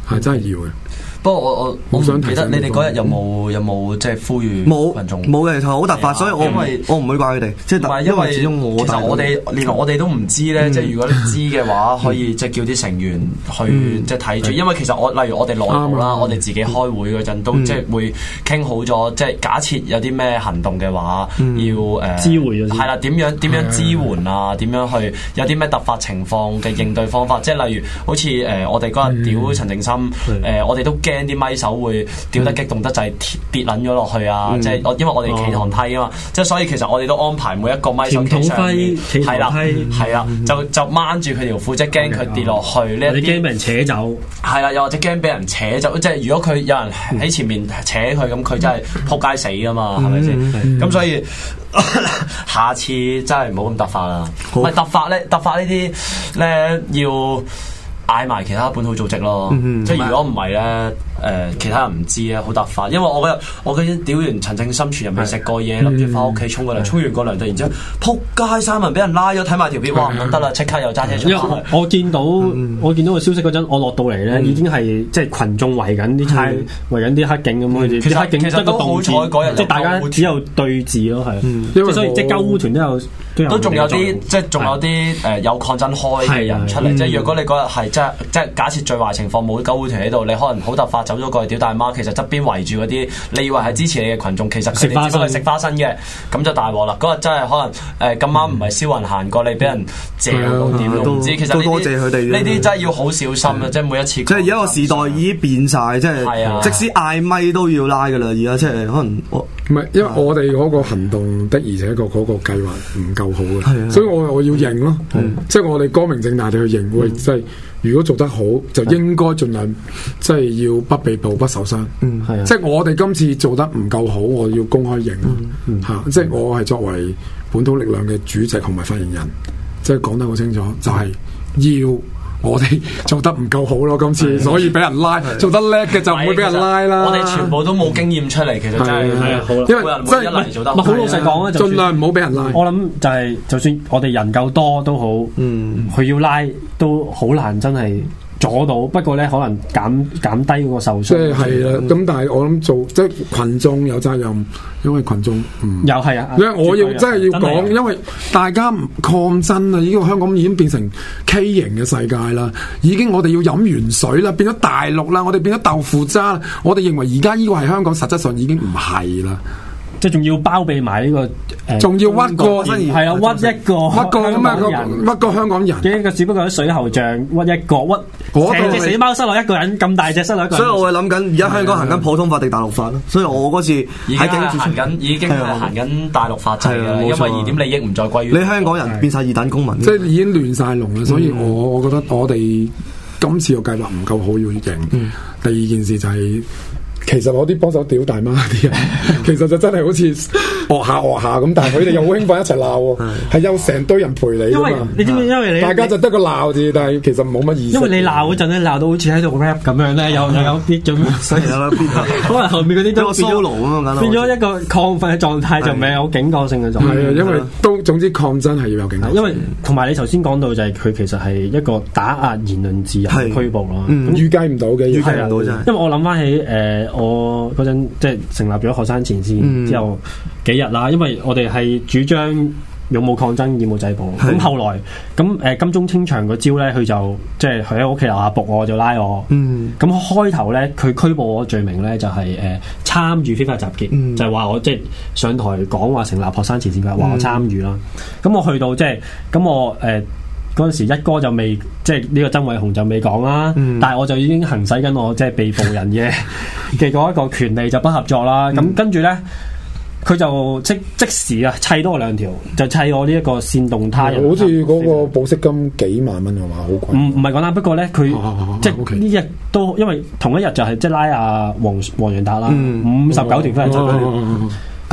係真係要嘅。 不過我我我唔記得你哋嗰日有冇有冇即係呼籲群眾？ 冇嘅，就好突發，所以我唔係我唔會怪佢哋。即係因為始終我其實我哋連我哋都唔知咧。即係如果你知嘅話，可以即係叫啲成員去即係睇住。因為其實我例如我哋內部啦，我哋自己開會嗰陣都即係會傾好咗。即係假設有啲咩行動嘅話，要誒支援咗係啦，點樣點樣支援啊？點樣去有啲咩突發情況嘅應對方法？即係例如好似誒我哋嗰日屌陳正深誒，我哋都驚啲咪手會屌得激動得滯跌撚咗落去啊！即係我因為我哋企堂梯啊嘛，即係所以其實我哋都安排每一個咪手企上面，係啦係啦，就就掹住佢條褲，即係驚佢跌落去呢一啲， 驚俾人扯走， 係啦，又或者驚俾人扯走，即係如果佢有人喺前面扯佢，咁佢真係撲街死噶嘛，係咪先？咁所以下次真係唔好咁突發啦。唔係突發咧，突發呢啲咧要嗌埋其他本土組織咯，嗯、即係如果唔係咧，誒、呃、其他人唔知啊，好突發。因為我嗰日我嗰日屌完陳正深全日未食過嘢，諗住翻屋企沖個涼，沖完個涼突然之間撲街三文俾人拉咗，睇埋條片，哇唔得啦，即刻又揸車出去。 我見到、嗯、我見到個消息嗰陣，我落到嚟咧，已經係即係群眾圍緊啲差，圍緊啲黑警咁佢哋。啲黑警得個動作，即係大家只有對峙咯，係。即係所以即係救護團都有都仲有啲即係仲有啲誒有抗爭開嘅人出嚟。即係如果你嗰日係即係即係假設最壞情況冇救護團喺度，你可能好突發走咗過去屌大媽，其實側邊圍住嗰啲，你以為係支持你嘅群眾，其實佢哋只不過係食花生嘅，咁就大鑊啦。嗰日真係可能誒咁啱唔係燒雲行過，你俾人借到點都唔知。其實都多謝佢哋。 呢啲真係要好小心啊！即係每一次。即係而家個時代已經變晒，即係即使嗌咪都要拉噶啦。而家即係可能我唔係，因為我哋嗰個行動的，而且個嗰個計劃唔夠好嘅，所以我我要認咯。即係我哋光明正大地去認，會即係。如果做得好，就應該盡量即係要不被捕、不受傷。嗯，係啊。即係我哋今次做得唔夠好，我要公開認咯。嗯，嚇、嗯，即係我係作為本土力量嘅主席同埋發言人，即係講得好清楚，就係、是、要我哋做得唔夠好咯。今次所以俾人拉，做得叻嘅就唔會俾人拉啦。 我哋全部都冇經驗出嚟，其實真係係啊，好啦，因為真係做得好老實講啊， 盡量唔好俾人拉。 我諗就係，就算我哋人夠多都好，嗯，佢要拉都好難，真係。阻到，不過咧可能減減低嗰個受傷。即係係啦，咁但係我諗做即係群眾有責任，因為群眾唔又係啊。 因為我要真係要講，因為大家抗爭啊！呢個香港已經變成畸形嘅世界啦，已經我哋要飲完水啦，變咗大陸啦，我哋變咗豆腐渣啦。我哋認為而家呢個係香港，實質上已經唔係啦。 即係仲要包庇埋呢個誒， 仲要屈過係啊，屈一個屈過咁啊，屈過香港人嘅一個，只不過喺水喉像屈一個屈，成隻死貓塞落一個人咁大隻，塞落一個人。 所以我係諗緊，而家香港行緊普通法定大陸法咯。所以我嗰次喺警署行緊，已經係行緊大陸法制啦。因為二點利益唔再歸於你香港人，變晒二等公民， 即係已經亂晒龍啦。所以我我覺得我哋今次個計劃唔夠好，要認。第二件事就係。其實攞啲幫手屌大媽啲人，其實就真係好似惡下惡下咁，但係佢哋又好興奮一齊鬧喎，係有成堆人陪你㗎嘛。 因為你知唔知？因為你大家就得個鬧字，但係其實冇乜意思。 因為你鬧嗰陣咧，鬧到好似喺度 rap 咁樣咧，又又有啲咁， 所以有啦， 可能後面嗰啲都變咗 solo 咁樣， 變咗一個亢奮嘅狀態，就唔係有警覺性嘅狀態。 係啊，因為都總之抗爭係要有警覺。 因為同埋你頭先講到就係佢其實係一個打壓言論自由嘅拘捕咯。 咁預計唔到嘅，預計唔到真係。 因為我諗翻起誒我嗰陣。即係成立咗學生前線、嗯、之後幾日啦，因為我哋係主張勇武抗爭、以武制暴。咁後來咁誒金鐘清場嗰朝咧，佢就即係佢喺屋企樓下仆我，就拉我。咁、嗯、開頭咧，佢拘捕我罪名咧就係誒參與非法集結，嗯、就係話我即係上台講話成立學生前線嘅話我參與啦。咁、嗯、我去到即係咁我誒。嗰陣時一哥就未，即係呢個曾偉雄就未講啦，嗯、但係我就已經行使緊我即係被捕人嘅嘅嗰一個權利，就不合作啦。咁、嗯、跟住咧，佢就即即時啊砌多我兩條，就砌我呢一個煽動他人。 好似嗰個保釋金幾萬蚊係嘛，好貴。 唔唔係講啦，不過咧佢、啊、即係呢日都因為同一日就係即係拉阿黃黃洋達啦，五十九條非法集結。咁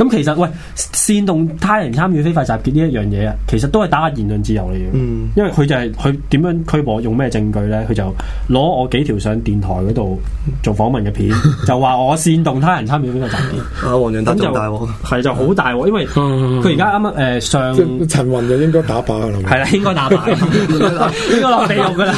咁其實喂，煽動他人參與非法集結呢一樣嘢啊，其實都係打壓言論自由嚟嘅。嗯，因為佢就係佢點樣拘捕，用咩證據咧？佢就攞我幾條上電台嗰度做訪問嘅片，就話我煽動他人參與非法集結。啊，黃洋達仲大喎，係就好大喎，因為佢而家啱啱誒上陳雲就應該打靶啦， 係啦，應該打靶，應該落地獄噶啦。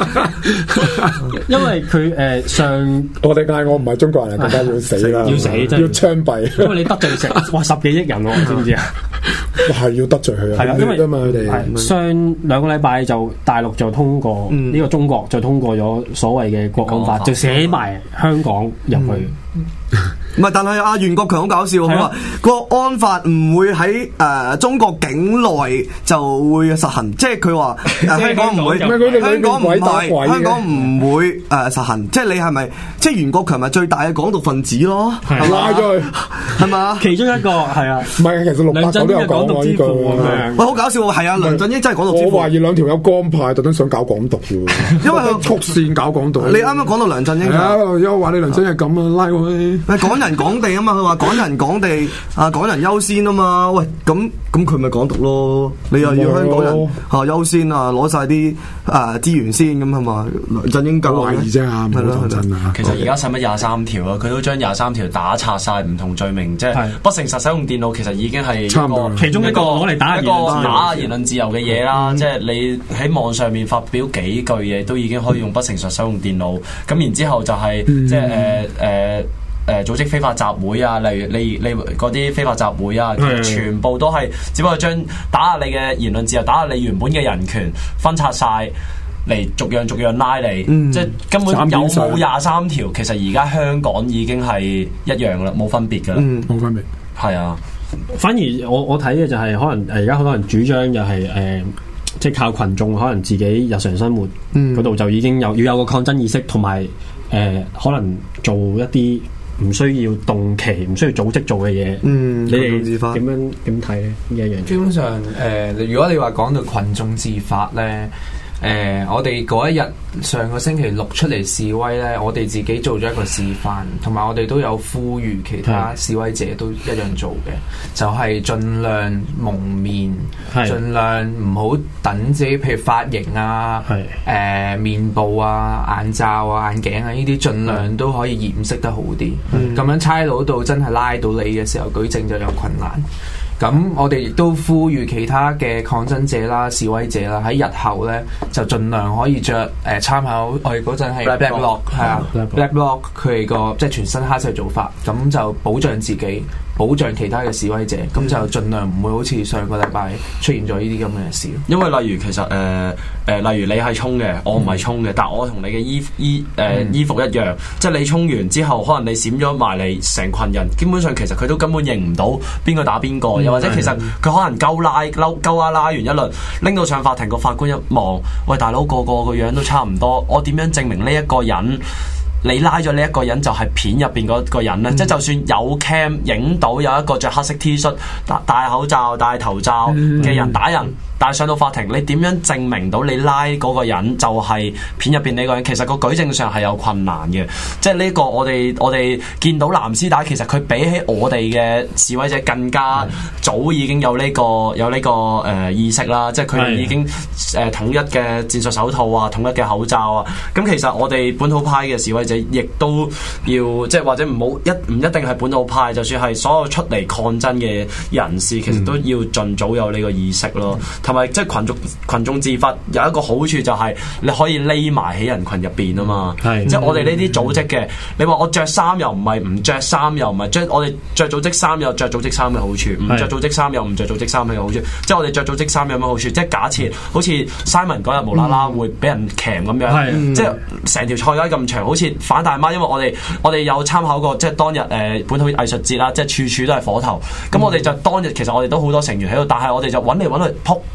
因為佢誒上我哋嗌我唔係中國人，更加要死啦， 要死， 要槍斃。 因為你得罪成哇十幾億人喎，知唔知啊？ 係要得罪佢啊！ 係啦，因為佢哋上兩個禮拜就大陸就通過呢個中國就通過咗所謂嘅國安法，就寫埋香港入去。 唔係，但係阿袁國強好搞笑，佢話國安法唔會喺誒中國境內就會實行，即係佢話香港唔會，香港唔係香港唔會誒實行，即係你係咪即係袁國強咪最大嘅港獨分子咯？ 拉咗去係嘛？ 其中一個係啊， 唔係其實六八九都有講過呢句。 喂，好搞笑喎！係啊，梁振英真係港獨之父。 我懷疑兩條友江派特登想搞港獨嘅， 因為佢曲線搞港獨。 你啱啱講到梁振英啊，又話你梁振英係咁啊，拉過去。 港人港地啊嘛，佢話港人港地啊，港人優先啊嘛。喂，咁咁佢咪港獨咯？你又要香港人嚇優先啊，攞晒啲誒資源先咁係嘛？梁振英夠懷疑啫嚇，係咯真啊。 其實而家使乜廿三條啊？佢都將廿三條打拆晒唔同罪名，即係不誠實使用電腦，其實已經係差唔多其中一個攞嚟打一個打言論自由嘅嘢啦。即係你喺網上面發表幾句嘢，都已經可以用不誠實使用電腦。咁然之後就係即係誒誒。誒組織非法集會啊，例如你你嗰啲非法集會啊，全部都係只不過將打壓你嘅言論自由，打壓你原本嘅人權分拆晒嚟，逐樣逐樣拉你，嗯、即係根本有冇廿三條，其實而家香港已經係一樣啦，冇分別㗎啦，冇、 嗯、分別， 係啊。 反而我我睇嘅就係可能誒而家好多人主張就係、是、誒、呃，即係靠群眾可能自己日常生活嗰度就已經有要有個抗爭意識，同埋誒可能做一啲唔需要動期、唔需要組織做嘅嘢，嗯，你哋點樣點睇咧？呢一樣基本上，誒、呃，如果你話講到群眾自發咧，誒、呃，我哋嗰一日上個星期六出嚟示威咧，我哋自己做咗一個示範，同埋我哋都有呼籲其他示威者都一樣做嘅，就係盡量蒙面，盡量唔好等自己，譬如髮型啊、誒、呃、面部啊、眼罩啊、眼鏡啊呢啲，盡量都可以掩飾得好啲。咁、嗯、樣差佬到真係拉到你嘅時候，舉證就有困難。咁我哋亦都呼籲其他嘅抗爭者啦、示威者啦，喺日後咧就盡量可以着誒參考我哋嗰陣係 Black Bloc 係啊 Black Bloc 佢哋個即係全身黑色做法，咁就保障自己、保障其他嘅示威者，咁、嗯、就盡量唔會好似上個禮拜出現咗呢啲咁嘅事。 因為例如其實誒誒、呃呃，例如你係衝嘅，我唔係衝嘅，嗯、但係我同你嘅衣衣誒、呃嗯、衣服一樣，即係你衝完之後，可能你閃咗埋嚟，成群人基本上其實佢都根本認唔到邊個打邊個。嗯又或者其實佢可能鳩拉嬲鳩啊拉完一輪，拎到上法庭，個法官一望，喂大佬個個個樣都差唔多，我點樣證明呢一個人你拉咗呢一個人就係片入邊嗰個人呢？嗯、即係就算有 cam 影到有一個着黑色 T 恤、戴口罩、戴頭罩嘅人打人。嗯但係上到法庭，你點樣證明到你拉嗰個人就係片入邊呢個人？其實個舉證上係有困難嘅。即係呢個我哋我哋見到藍絲帶，其實佢比起我哋嘅示威者更加早已經有呢、這個有呢、這個誒、呃、意識啦。即係佢哋已經誒、呃、統一嘅戰術手套啊，統一嘅口罩啊。咁其實我哋本土派嘅示威者亦都要即係或者唔好一唔一定係本土派，就算係所有出嚟抗爭嘅人士，其實都要盡早有呢個意識咯。同埋即係群眾群眾自發有一個好處就係你可以匿埋喺人群入邊啊嘛，即係我哋呢啲組織嘅，你話我着衫又唔係，唔着衫又唔係，着我哋着組織衫有着組織衫嘅好處，唔着組織衫有唔着組織衫嘅好處，即係我哋着組織衫有咩好處？即係假設好似 Simon 嗰日無啦啦會俾人鉗咁樣，嗯、即係成條菜街咁長，好似反大媽，因為我哋我哋有參考過，即係當日誒、呃、本土藝術節啦，即係處處都係火頭，咁、嗯、我哋就當日其實我哋都好多成員喺度，但係我哋就揾嚟揾去撲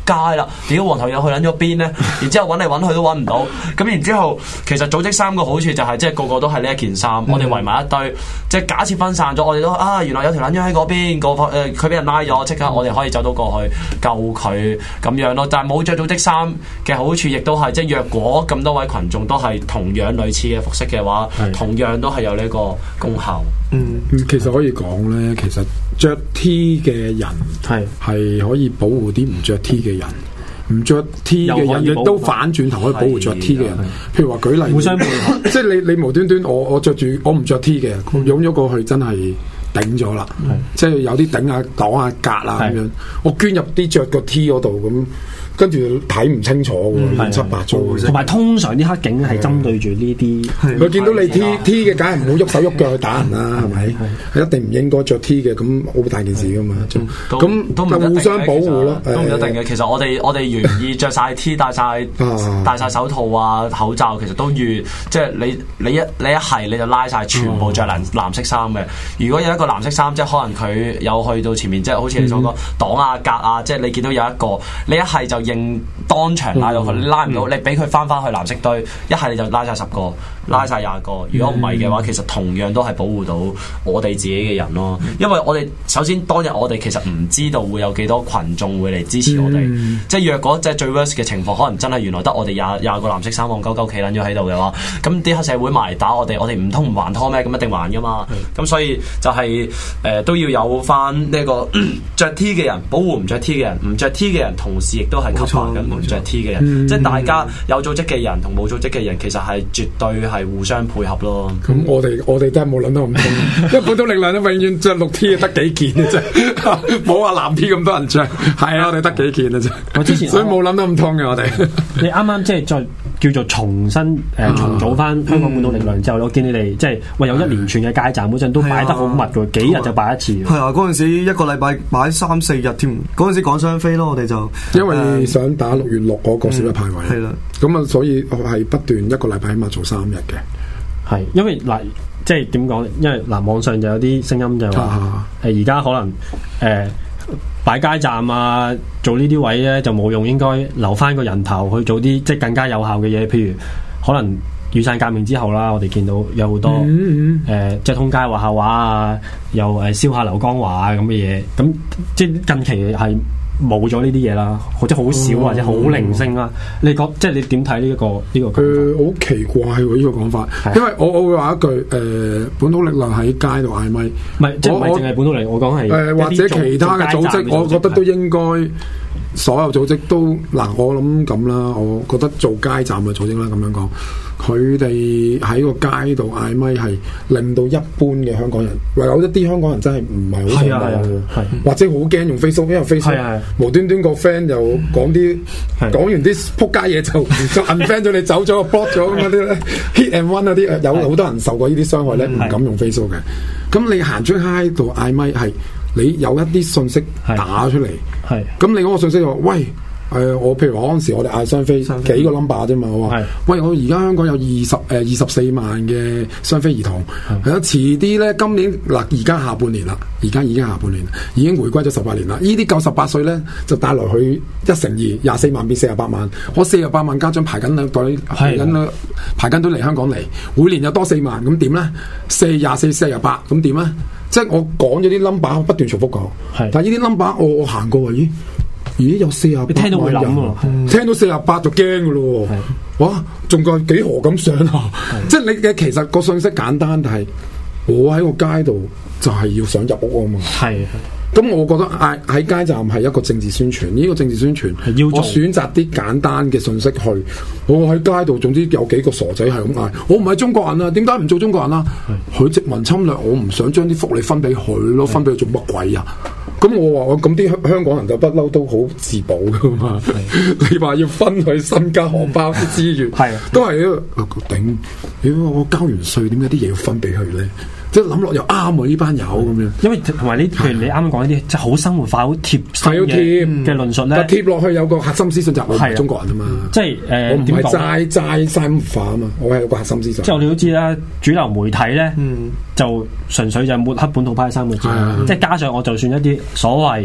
街啦，屌黃頭又去撚咗邊咧？然之後揾嚟揾去都揾唔到，咁然之後其實組織衫個好處就係即係個個都係呢一件衫，嗯、我哋圍埋一堆，即係假設分散咗，我哋都啊原來有條撚樣喺嗰邊，個誒佢俾人拉咗，即刻我哋可以走到過去救佢咁樣咯。但係冇着組織衫嘅好處，亦都係即係若果咁多位群眾都係同樣類似嘅服飾嘅話，是同樣都係有呢個功效。 嗯，其實可以講咧，其實着 T 嘅人係係可以保護啲唔着 T 嘅人。唔着 T 嘅人亦都反轉頭可以保護着 T 嘅人，譬如話舉例，互相配合，即係你你無端端我我着住我唔着 T 嘅，湧咗過去真係頂咗啦，即係有啲頂下擋下格啊咁樣，我捐入啲着個 T 嗰度咁。跟住睇唔清楚喎，亂七八糟。 同埋通常啲黑警係針對住呢啲， 佢見到你 T T 嘅，梗係唔好喐手喐腳去打人啦，係咪？係一定唔應該着 T 嘅，咁好大件事噶嘛。咁都互相保護咯， 都唔一定嘅。其實我哋我哋願意着晒 T， 戴晒戴晒手套啊、口罩，其實都預即係你你一你一係你就拉晒全部着藍藍色衫嘅。如果有一個藍色衫，即係可能佢有去到前面，即係好似你所講擋啊格啊，即係你見到有一個，你一係就認當場拉到佢，你拉唔到，你俾佢翻翻去藍色堆，一係你就拉晒十個，拉晒廿個。如果唔係嘅話，其實同樣都係保護到我哋自己嘅人咯。因為我哋首先當日我哋其實唔知道會有幾多群眾會嚟支持我哋，嗯、即係若果即係最 worst 嘅情況，可能真係原來得我哋廿廿個藍色衫戇鳩鳩企撚咗喺度嘅話，咁啲黑社會埋嚟打我哋，我哋唔通唔還拖咩？咁一定還噶嘛。咁、嗯、所以就係、是、誒、呃、都要有翻呢個着 T 嘅人保護唔着 T 嘅人，唔着 T 嘅人同時亦都係吸納緊唔着 T 嘅人，嗯、即係大家有組織嘅人同冇組織嘅人，其實係絕對係互相配合咯。 咁、嗯、我哋我哋真係冇諗到咁通，因為本土力量都永遠着綠 T 得幾件嘅啫，冇話藍 T 咁多人着，係啊，我哋得幾件嘅啫。我之前所以冇諗得咁通嘅我哋。 你啱啱即係再叫做重新誒、呃、重組翻香港本土力量之後，我見你哋即係喂有一連串嘅街站嗰陣都擺得好密嘅，幾日就擺一次。 係啊，嗰陣時一個禮拜擺三四日添，嗰陣時講雙飛咯，我哋就因為想打六月六嗰個小一派位，係啦、嗯，咁啊，所以係不斷一個禮拜起碼做三日嘅。 係因為嗱，即係點講？因為嗱，網上就有啲聲音就話誒，而家、啊、可能誒擺、呃、街站啊，做呢啲位咧就冇用，應該留翻個人頭去做啲即係更加有效嘅嘢，譬如可能雨傘革命之後啦，我哋見到有好多誒、嗯嗯呃，即係通街畫下畫啊，又誒燒下劉江華啊咁嘅嘢，咁即係近期係。冇咗呢啲嘢啦，或者好少或者好零星啦。你覺即係你點睇呢一個呢、呢個？ 佢好、呃、奇怪喎呢、呢個講法，的因為我我會話一句誒、呃，本土力量喺街度嗌咪， 唔係即係唔係淨係本土力量，我講係誒或者其他嘅組織，我覺得都應該所有組織都嗱，我諗咁啦，我覺得做街站嘅組織啦，咁樣講。佢哋喺個街度嗌咪係令到一般嘅香港人，或有一啲香港人真係唔係好想講嘅，或者好驚用 Facebook，因為 Facebook 無端端個 friend 又講啲講完啲撲街嘢就就 unfriend 咗你走咗 block 咗咁嗰啲咧 hit and run 嗰啲，有好多人受過呢啲傷害咧，唔敢用 Facebook 嘅。咁你行出街度嗌咪係你有一啲信息打出嚟，咁你嗰個信息就話喂。誒、呃，我譬如話嗰陣時，我哋嗌雙飛幾個 number 啫嘛，我話，喂，我而家香港有二十誒二十四萬嘅雙飛兒童，係啊，遲啲咧，今年嗱，而家下半年啦，而家已經下半年，已經回歸咗十八年啦。呢啲夠十八歲咧，就帶來去一成二，廿四萬變四十八萬，我四十八萬家長排緊隊，排緊排緊隊嚟香港嚟，每年又多四萬，咁點咧？四廿四四廿八，咁點咧？即係我講咗啲 number， 不斷重複講，是但係呢啲 number 我我行過喎，咦？咦，有四十八萬人，聽到會諗喎，嗯、聽到四十八就驚噶咯喎，是哇，仲夠幾何咁上啊？是即係你嘅其實個信息簡單，但係我喺個街度就係要想入屋啊嘛。係，咁我覺得嗌喺街站係一個政治宣傳，呢、這個政治宣傳係要我選擇啲簡單嘅信息去。我喺街度，總之有幾個傻仔係咁嗌，我唔係中國人啊，點解唔做中國人啊？佢殖民侵略，我唔想將啲福利分俾佢咯，分俾佢做乜鬼啊？咁我話我咁啲香港人就不嬲都好自保噶嘛，你話要分佢身家荷包啲資源，係都係啊頂，如果我交完稅，點解啲嘢要分俾佢咧？即係諗落又啱喎，呢班友咁樣。因為同埋呢，譬如你啱啱講呢啲，即係好生活化、好貼身嘅嘅論述咧。貼落去有個核心思想就係我係中國人啊嘛。即係誒，我唔係齋齋生活化啊嘛，我係有個核心思想。即係我哋都知啦，主流媒體咧，就純粹就係抹黑本土派三個字。即係加上我就算一啲所謂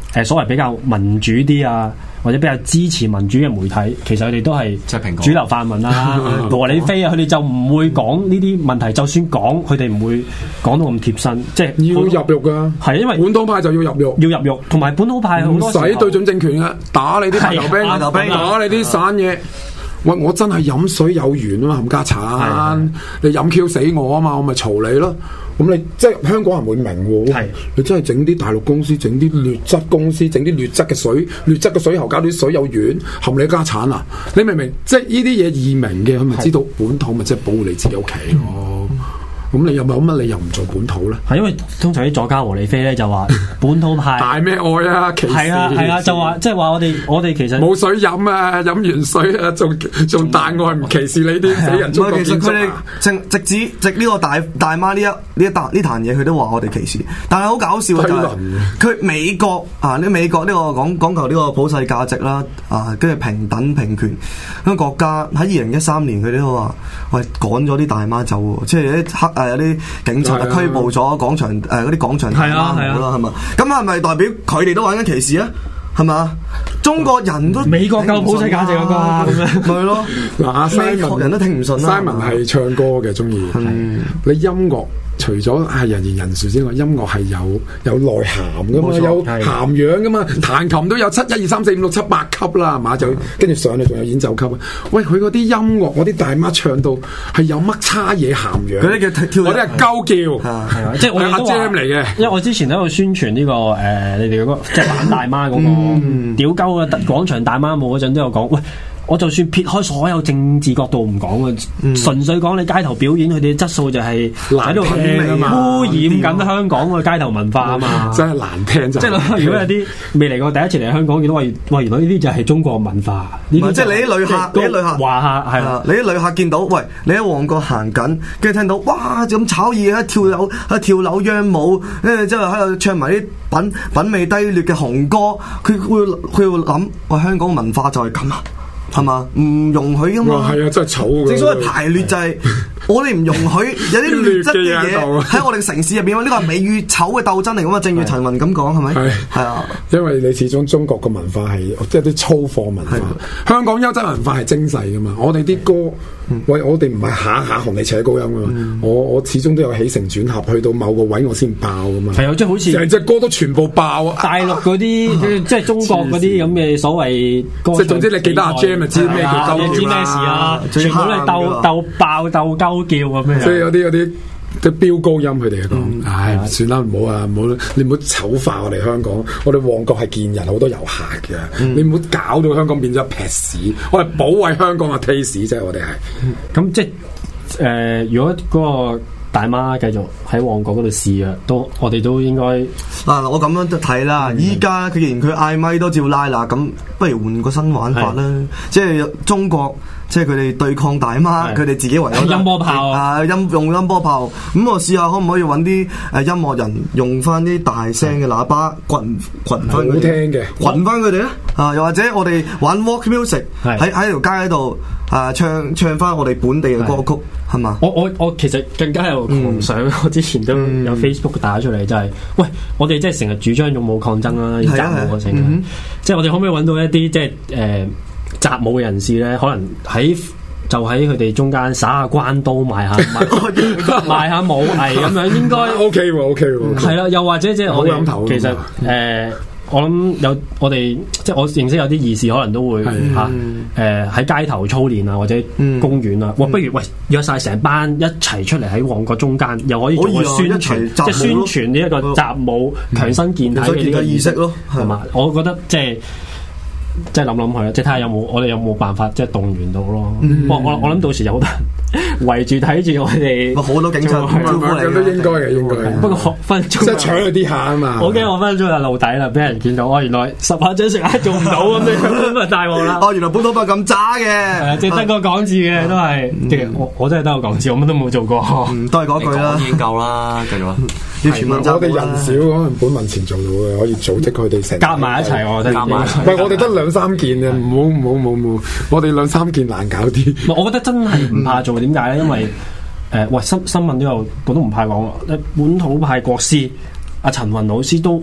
誒所謂比較民主啲啊，或者比較支持民主嘅媒體，其實佢哋都係主流泛民啊、羅理非啊，佢哋就唔會講呢啲問題，就算講，佢哋唔會講到咁貼身，即係要入獄噶， 係因為本土派就要入獄， 要入獄，同埋本土派好多唔使對準政權嘅，打你啲大頭兵，打你啲散嘢。喂，我真係飲水有緣啊嘛，冚家鏟，你飲 Q 死我啊嘛，我咪嘈你咯。咁你即係香港人會明喎，你真係整啲大陸公司，整啲劣質公司，整啲劣質嘅水，劣質嘅水喉搞啲水有緣，冚你家產啊！你明唔明？即係呢啲嘢易明嘅，佢咪知道本土咪即係保護你自己屋企咯。咁你有冇乜理由唔做本土咧？係因為通常啲左膠和理非咧就話本土派大咩愛啊？歧視係啊係啊，就話即係話我哋我哋其實冇水飲啊，飲完水啊，仲仲大愛唔歧視你啲死人中國建築啊！其實佢哋直直指直呢個大大媽呢一呢一單呢壇嘢，佢都話我哋歧視。但係好搞笑嘅就係佢美國啊，呢美國呢個講講求呢個普世價值啦啊，跟住平等平權咁國家喺二零一三年佢哋都話喂趕咗啲大媽走喎，即係啲黑。誒有啲警察啊拘捕咗廣場誒嗰啲廣場大媽啦，係嘛？咁係咪代表佢哋都玩緊歧視啊？係嘛？中國人都美國夠普世價值嗰個咁樣，咪咯嗱，美國人都聽唔順啦。Simon 係唱歌嘅，中意你音樂。除咗係人言人殊之外，音樂係有有內涵噶嘛，有涵養噶嘛。彈琴都有七一二三四五六七八級啦，係嘛？就跟住上嚟仲有演奏級啊！喂，佢嗰啲音樂，嗰啲大媽唱到係有乜叉嘢涵養？嗰啲叫跳，嗰啲係鳩叫，係啊，即係我阿 Jam 嚟嘅。因為我之前喺度宣傳呢個誒，你哋嗰個即係反大媽嗰個屌鳩嘅廣場大媽舞嗰陣都有講，喂。我就算撇開所有政治角度唔講啊，純粹講你街頭表演，佢哋嘅質素就係喺度污染緊香港嘅街頭文化啊嘛，真係難聽就。即係如果有啲未嚟過第一次嚟香港，見到話哇原來呢啲就係中國文化。即係你啲旅客，你啲旅客華客係啦，你啲旅客見到，喂，你喺旺角行緊，跟住聽到哇咁炒嘢喺跳樓喺跳樓央舞，跟住之後喺度唱埋啲品品味低劣嘅紅歌，佢會佢會諗，喂香港文化就係咁啊！係嘛？唔容許噶嘛？係啊，真係醜嘅。正所謂排劣就係我哋唔容許有啲劣質嘅嘢喺我哋城市入邊。呢個係美與醜嘅鬥爭嚟噶嘛？正如陳雲咁講，係咪？係係啊。因為你始終中國嘅文化係即係啲粗貨文化，香港優質文化係精細噶嘛。我哋啲歌，喂，我哋唔係下下同你扯高音噶嘛。我我始終都有起承轉合，去到某個位我先爆噶嘛。係啊，即係好似成隻歌都全部爆啊！大陸嗰啲即係中國嗰啲咁嘅所謂歌，即係總之你記得阿 Jam。知咩叫鳩叫？你知咩事啊？全部都係鬥鬥爆鬥鳩叫咁樣。所以有啲有啲即係飆高音，佢哋講，唉，算啦，唔好啊，唔好，你唔好醜化我哋香港。我哋旺角係見人好多遊客嘅，你唔好搞到香港變咗一撇屎。我係保衛香港嘅 taste 啫，我哋係。咁即係誒，如果嗰個大媽繼續喺旺角嗰度試啊，都我哋都應該嗱，我咁樣就睇啦。依家佢既然佢嗌咪都照拉啦，咁不如換個新玩法啦。即係中國，即係佢哋對抗大媽，佢哋自己唯有音波炮啊，音用音波炮。咁我試下可唔可以揾啲誒音樂人用翻啲大聲嘅喇叭，群群翻佢哋，好聽嘅，群翻佢哋咧啊！又或者我哋玩 walk music 喺喺條街喺度啊，唱唱翻我哋本地嘅歌曲。係嘛？我我我其實更加有狂想，嗯、我之前都有 Facebook 打出嚟，就係、是、喂，我哋即係成日主張勇武抗爭啦，要習武嘅成日，嗯、即係我哋可唔可以揾到一啲即係誒習武嘅人士咧？可能喺就喺佢哋中間耍下關刀，賣下賣下武藝咁樣，應該 OK 喎 OK 喎。係啦，又或者即係我哋其實誒。呃我諗有我哋即係我認識有啲義士可能都會嚇誒喺街頭操練啊，或者公園啊，哇、嗯！不如喂約晒成班一齊出嚟喺旺角中間，又可以做個宣傳，即係宣傳呢一個習武強身健體嘅呢個意識咯，係嘛？我覺得即係即係諗諗佢，即係睇下有冇我哋有冇辦法即係動員到咯。嗯、我我我諗到時有好多人圍住睇住我哋，好多警察招呼嚟，都應該嘅，應該。不過分鐘即係搶佢啲下啊嘛！我驚我分鐘就露底啦，俾人見到哦，原來十下掌食下做唔到咁樣，咁啊大鑊啦！哦，原來本土派咁渣嘅，係啊，即係得個講字嘅都係。其實我我真係得個講字，我乜都冇做過。都係嗰句啦，已經夠啦，繼續啦。要全民集，我哋人少，可能本民前做到嘅，可以組織佢哋成夾埋一齊，我覺得夾埋一齊。唔係我哋得兩三件嘅，唔好唔好唔好，我哋兩三件難搞啲。唔係，我覺得真係唔怕做，點解咧？因為誒，喂新新聞都有，我都唔怕講。本土派國師阿陳雲老師都喂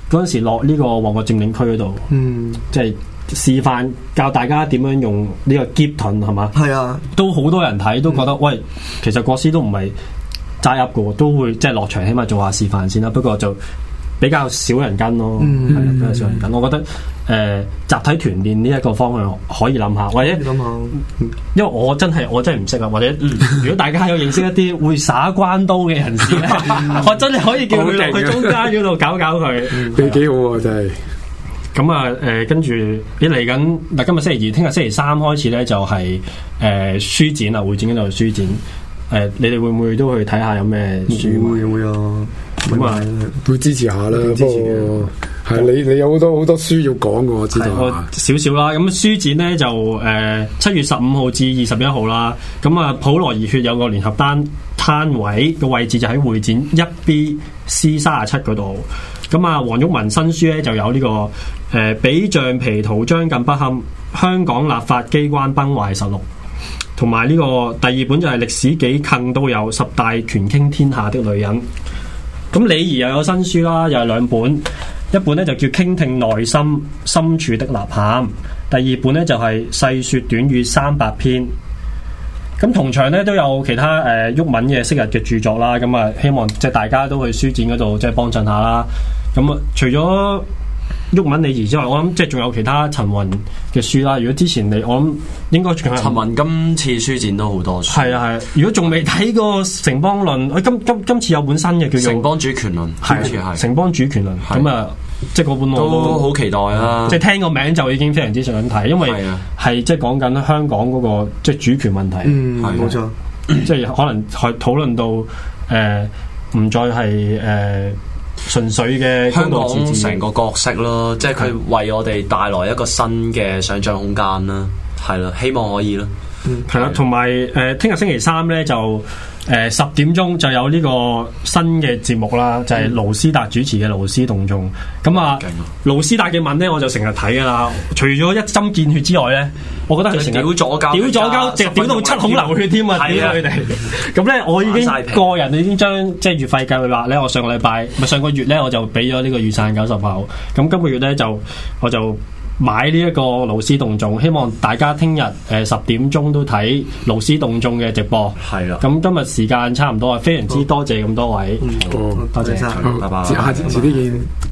嗰陣時落呢個旺角佔領區嗰度，嗯，即係示範教大家點樣用呢個夾盾係嘛？係啊，都好多人睇，都覺得、嗯、喂，其實國師都唔係齋噏嘅，都會即係落場，起碼做下示範先啦。不過就比較少人跟咯，係、嗯、比較少人跟。我覺得誒、呃、集體團練呢一個方向可以諗下，或者諗下，因為我真係我真係唔識啊。或者、嗯、如果大家有認識一啲會耍關刀嘅人士咧，我真係可以叫佢落去中間嗰度搞搞佢， 你幾好啊！真係。 咁啊誒，跟住你嚟緊嗱，今日星期二，聽日星期三開始咧就係、是、誒、呃、書展啊，會展嗰度書展。誒、呃，你哋會唔會都去睇下有咩書？會會啊！ 咁啊，會支持下啦。不過係你你有好多好多書要講嘅，我知道。 少少啦。咁書展咧就誒七月十五號至二十一號啦。咁啊，普羅熱血有個聯合單攤位嘅位置就喺會展一 B C 三十七嗰度。咁啊，黃毓民新書咧就有呢、這個誒、呃、比橡皮圖章更不堪，香港立法機關崩壞實錄，同埋呢個第二本就係歷史幾近都有十大權傾天下的女人。咁李怡又有新書啦，又係兩本，一本咧就叫傾聽內心深處的吶喊，第二本咧就係細說短語三百篇。咁同場咧都有其他誒毓民嘅昔日嘅著作啦，咁啊希望即係大家都去書展嗰度即係幫襯下啦。咁啊除咗毓民李怡之外，我諗即係仲有其他陳雲嘅書啦。如果之前你我諗應該仲有陳雲今次書展都好多書。係啊係啊，如果仲未睇過《城邦論》，我今今今次有本新嘅叫做《 城邦主權論》， 好似係《城邦主權論》。咁啊，即係嗰本我都好期待啊！ 即係聽個名就已經非常之想睇，因為係即係講緊香港嗰個即係主權問題。 嗯，冇錯。 即係可能係討論到誒，唔再係誒。純粹嘅香港成個角色咯，即係佢為我哋帶來一個新嘅想像空間啦，係啦，希望可以啦。 嗯，係啦，同埋誒，聽日星期三咧就誒十點鐘就有呢個新嘅節目啦，就係盧斯達主持嘅盧斯動眾。咁啊，盧斯達嘅文咧我就成日睇噶啦，除咗一針見血之外咧，我覺得佢成日屌咗交， 屌咗交，直屌到七孔流血添啊！屌佢哋。咁咧，我已經個人已經將即係月費計劃咧，我上個禮拜咪上個月咧我就俾咗呢個預散九十後。咁今個月咧就我就。買呢一個勞師動眾，希望大家聽日誒十點鐘都睇勞師動眾嘅直播。係啦，咁今日時間差唔多啊，非常之多謝咁多位， 嗯，多謝晒， 拜拜， 下次遲啲見。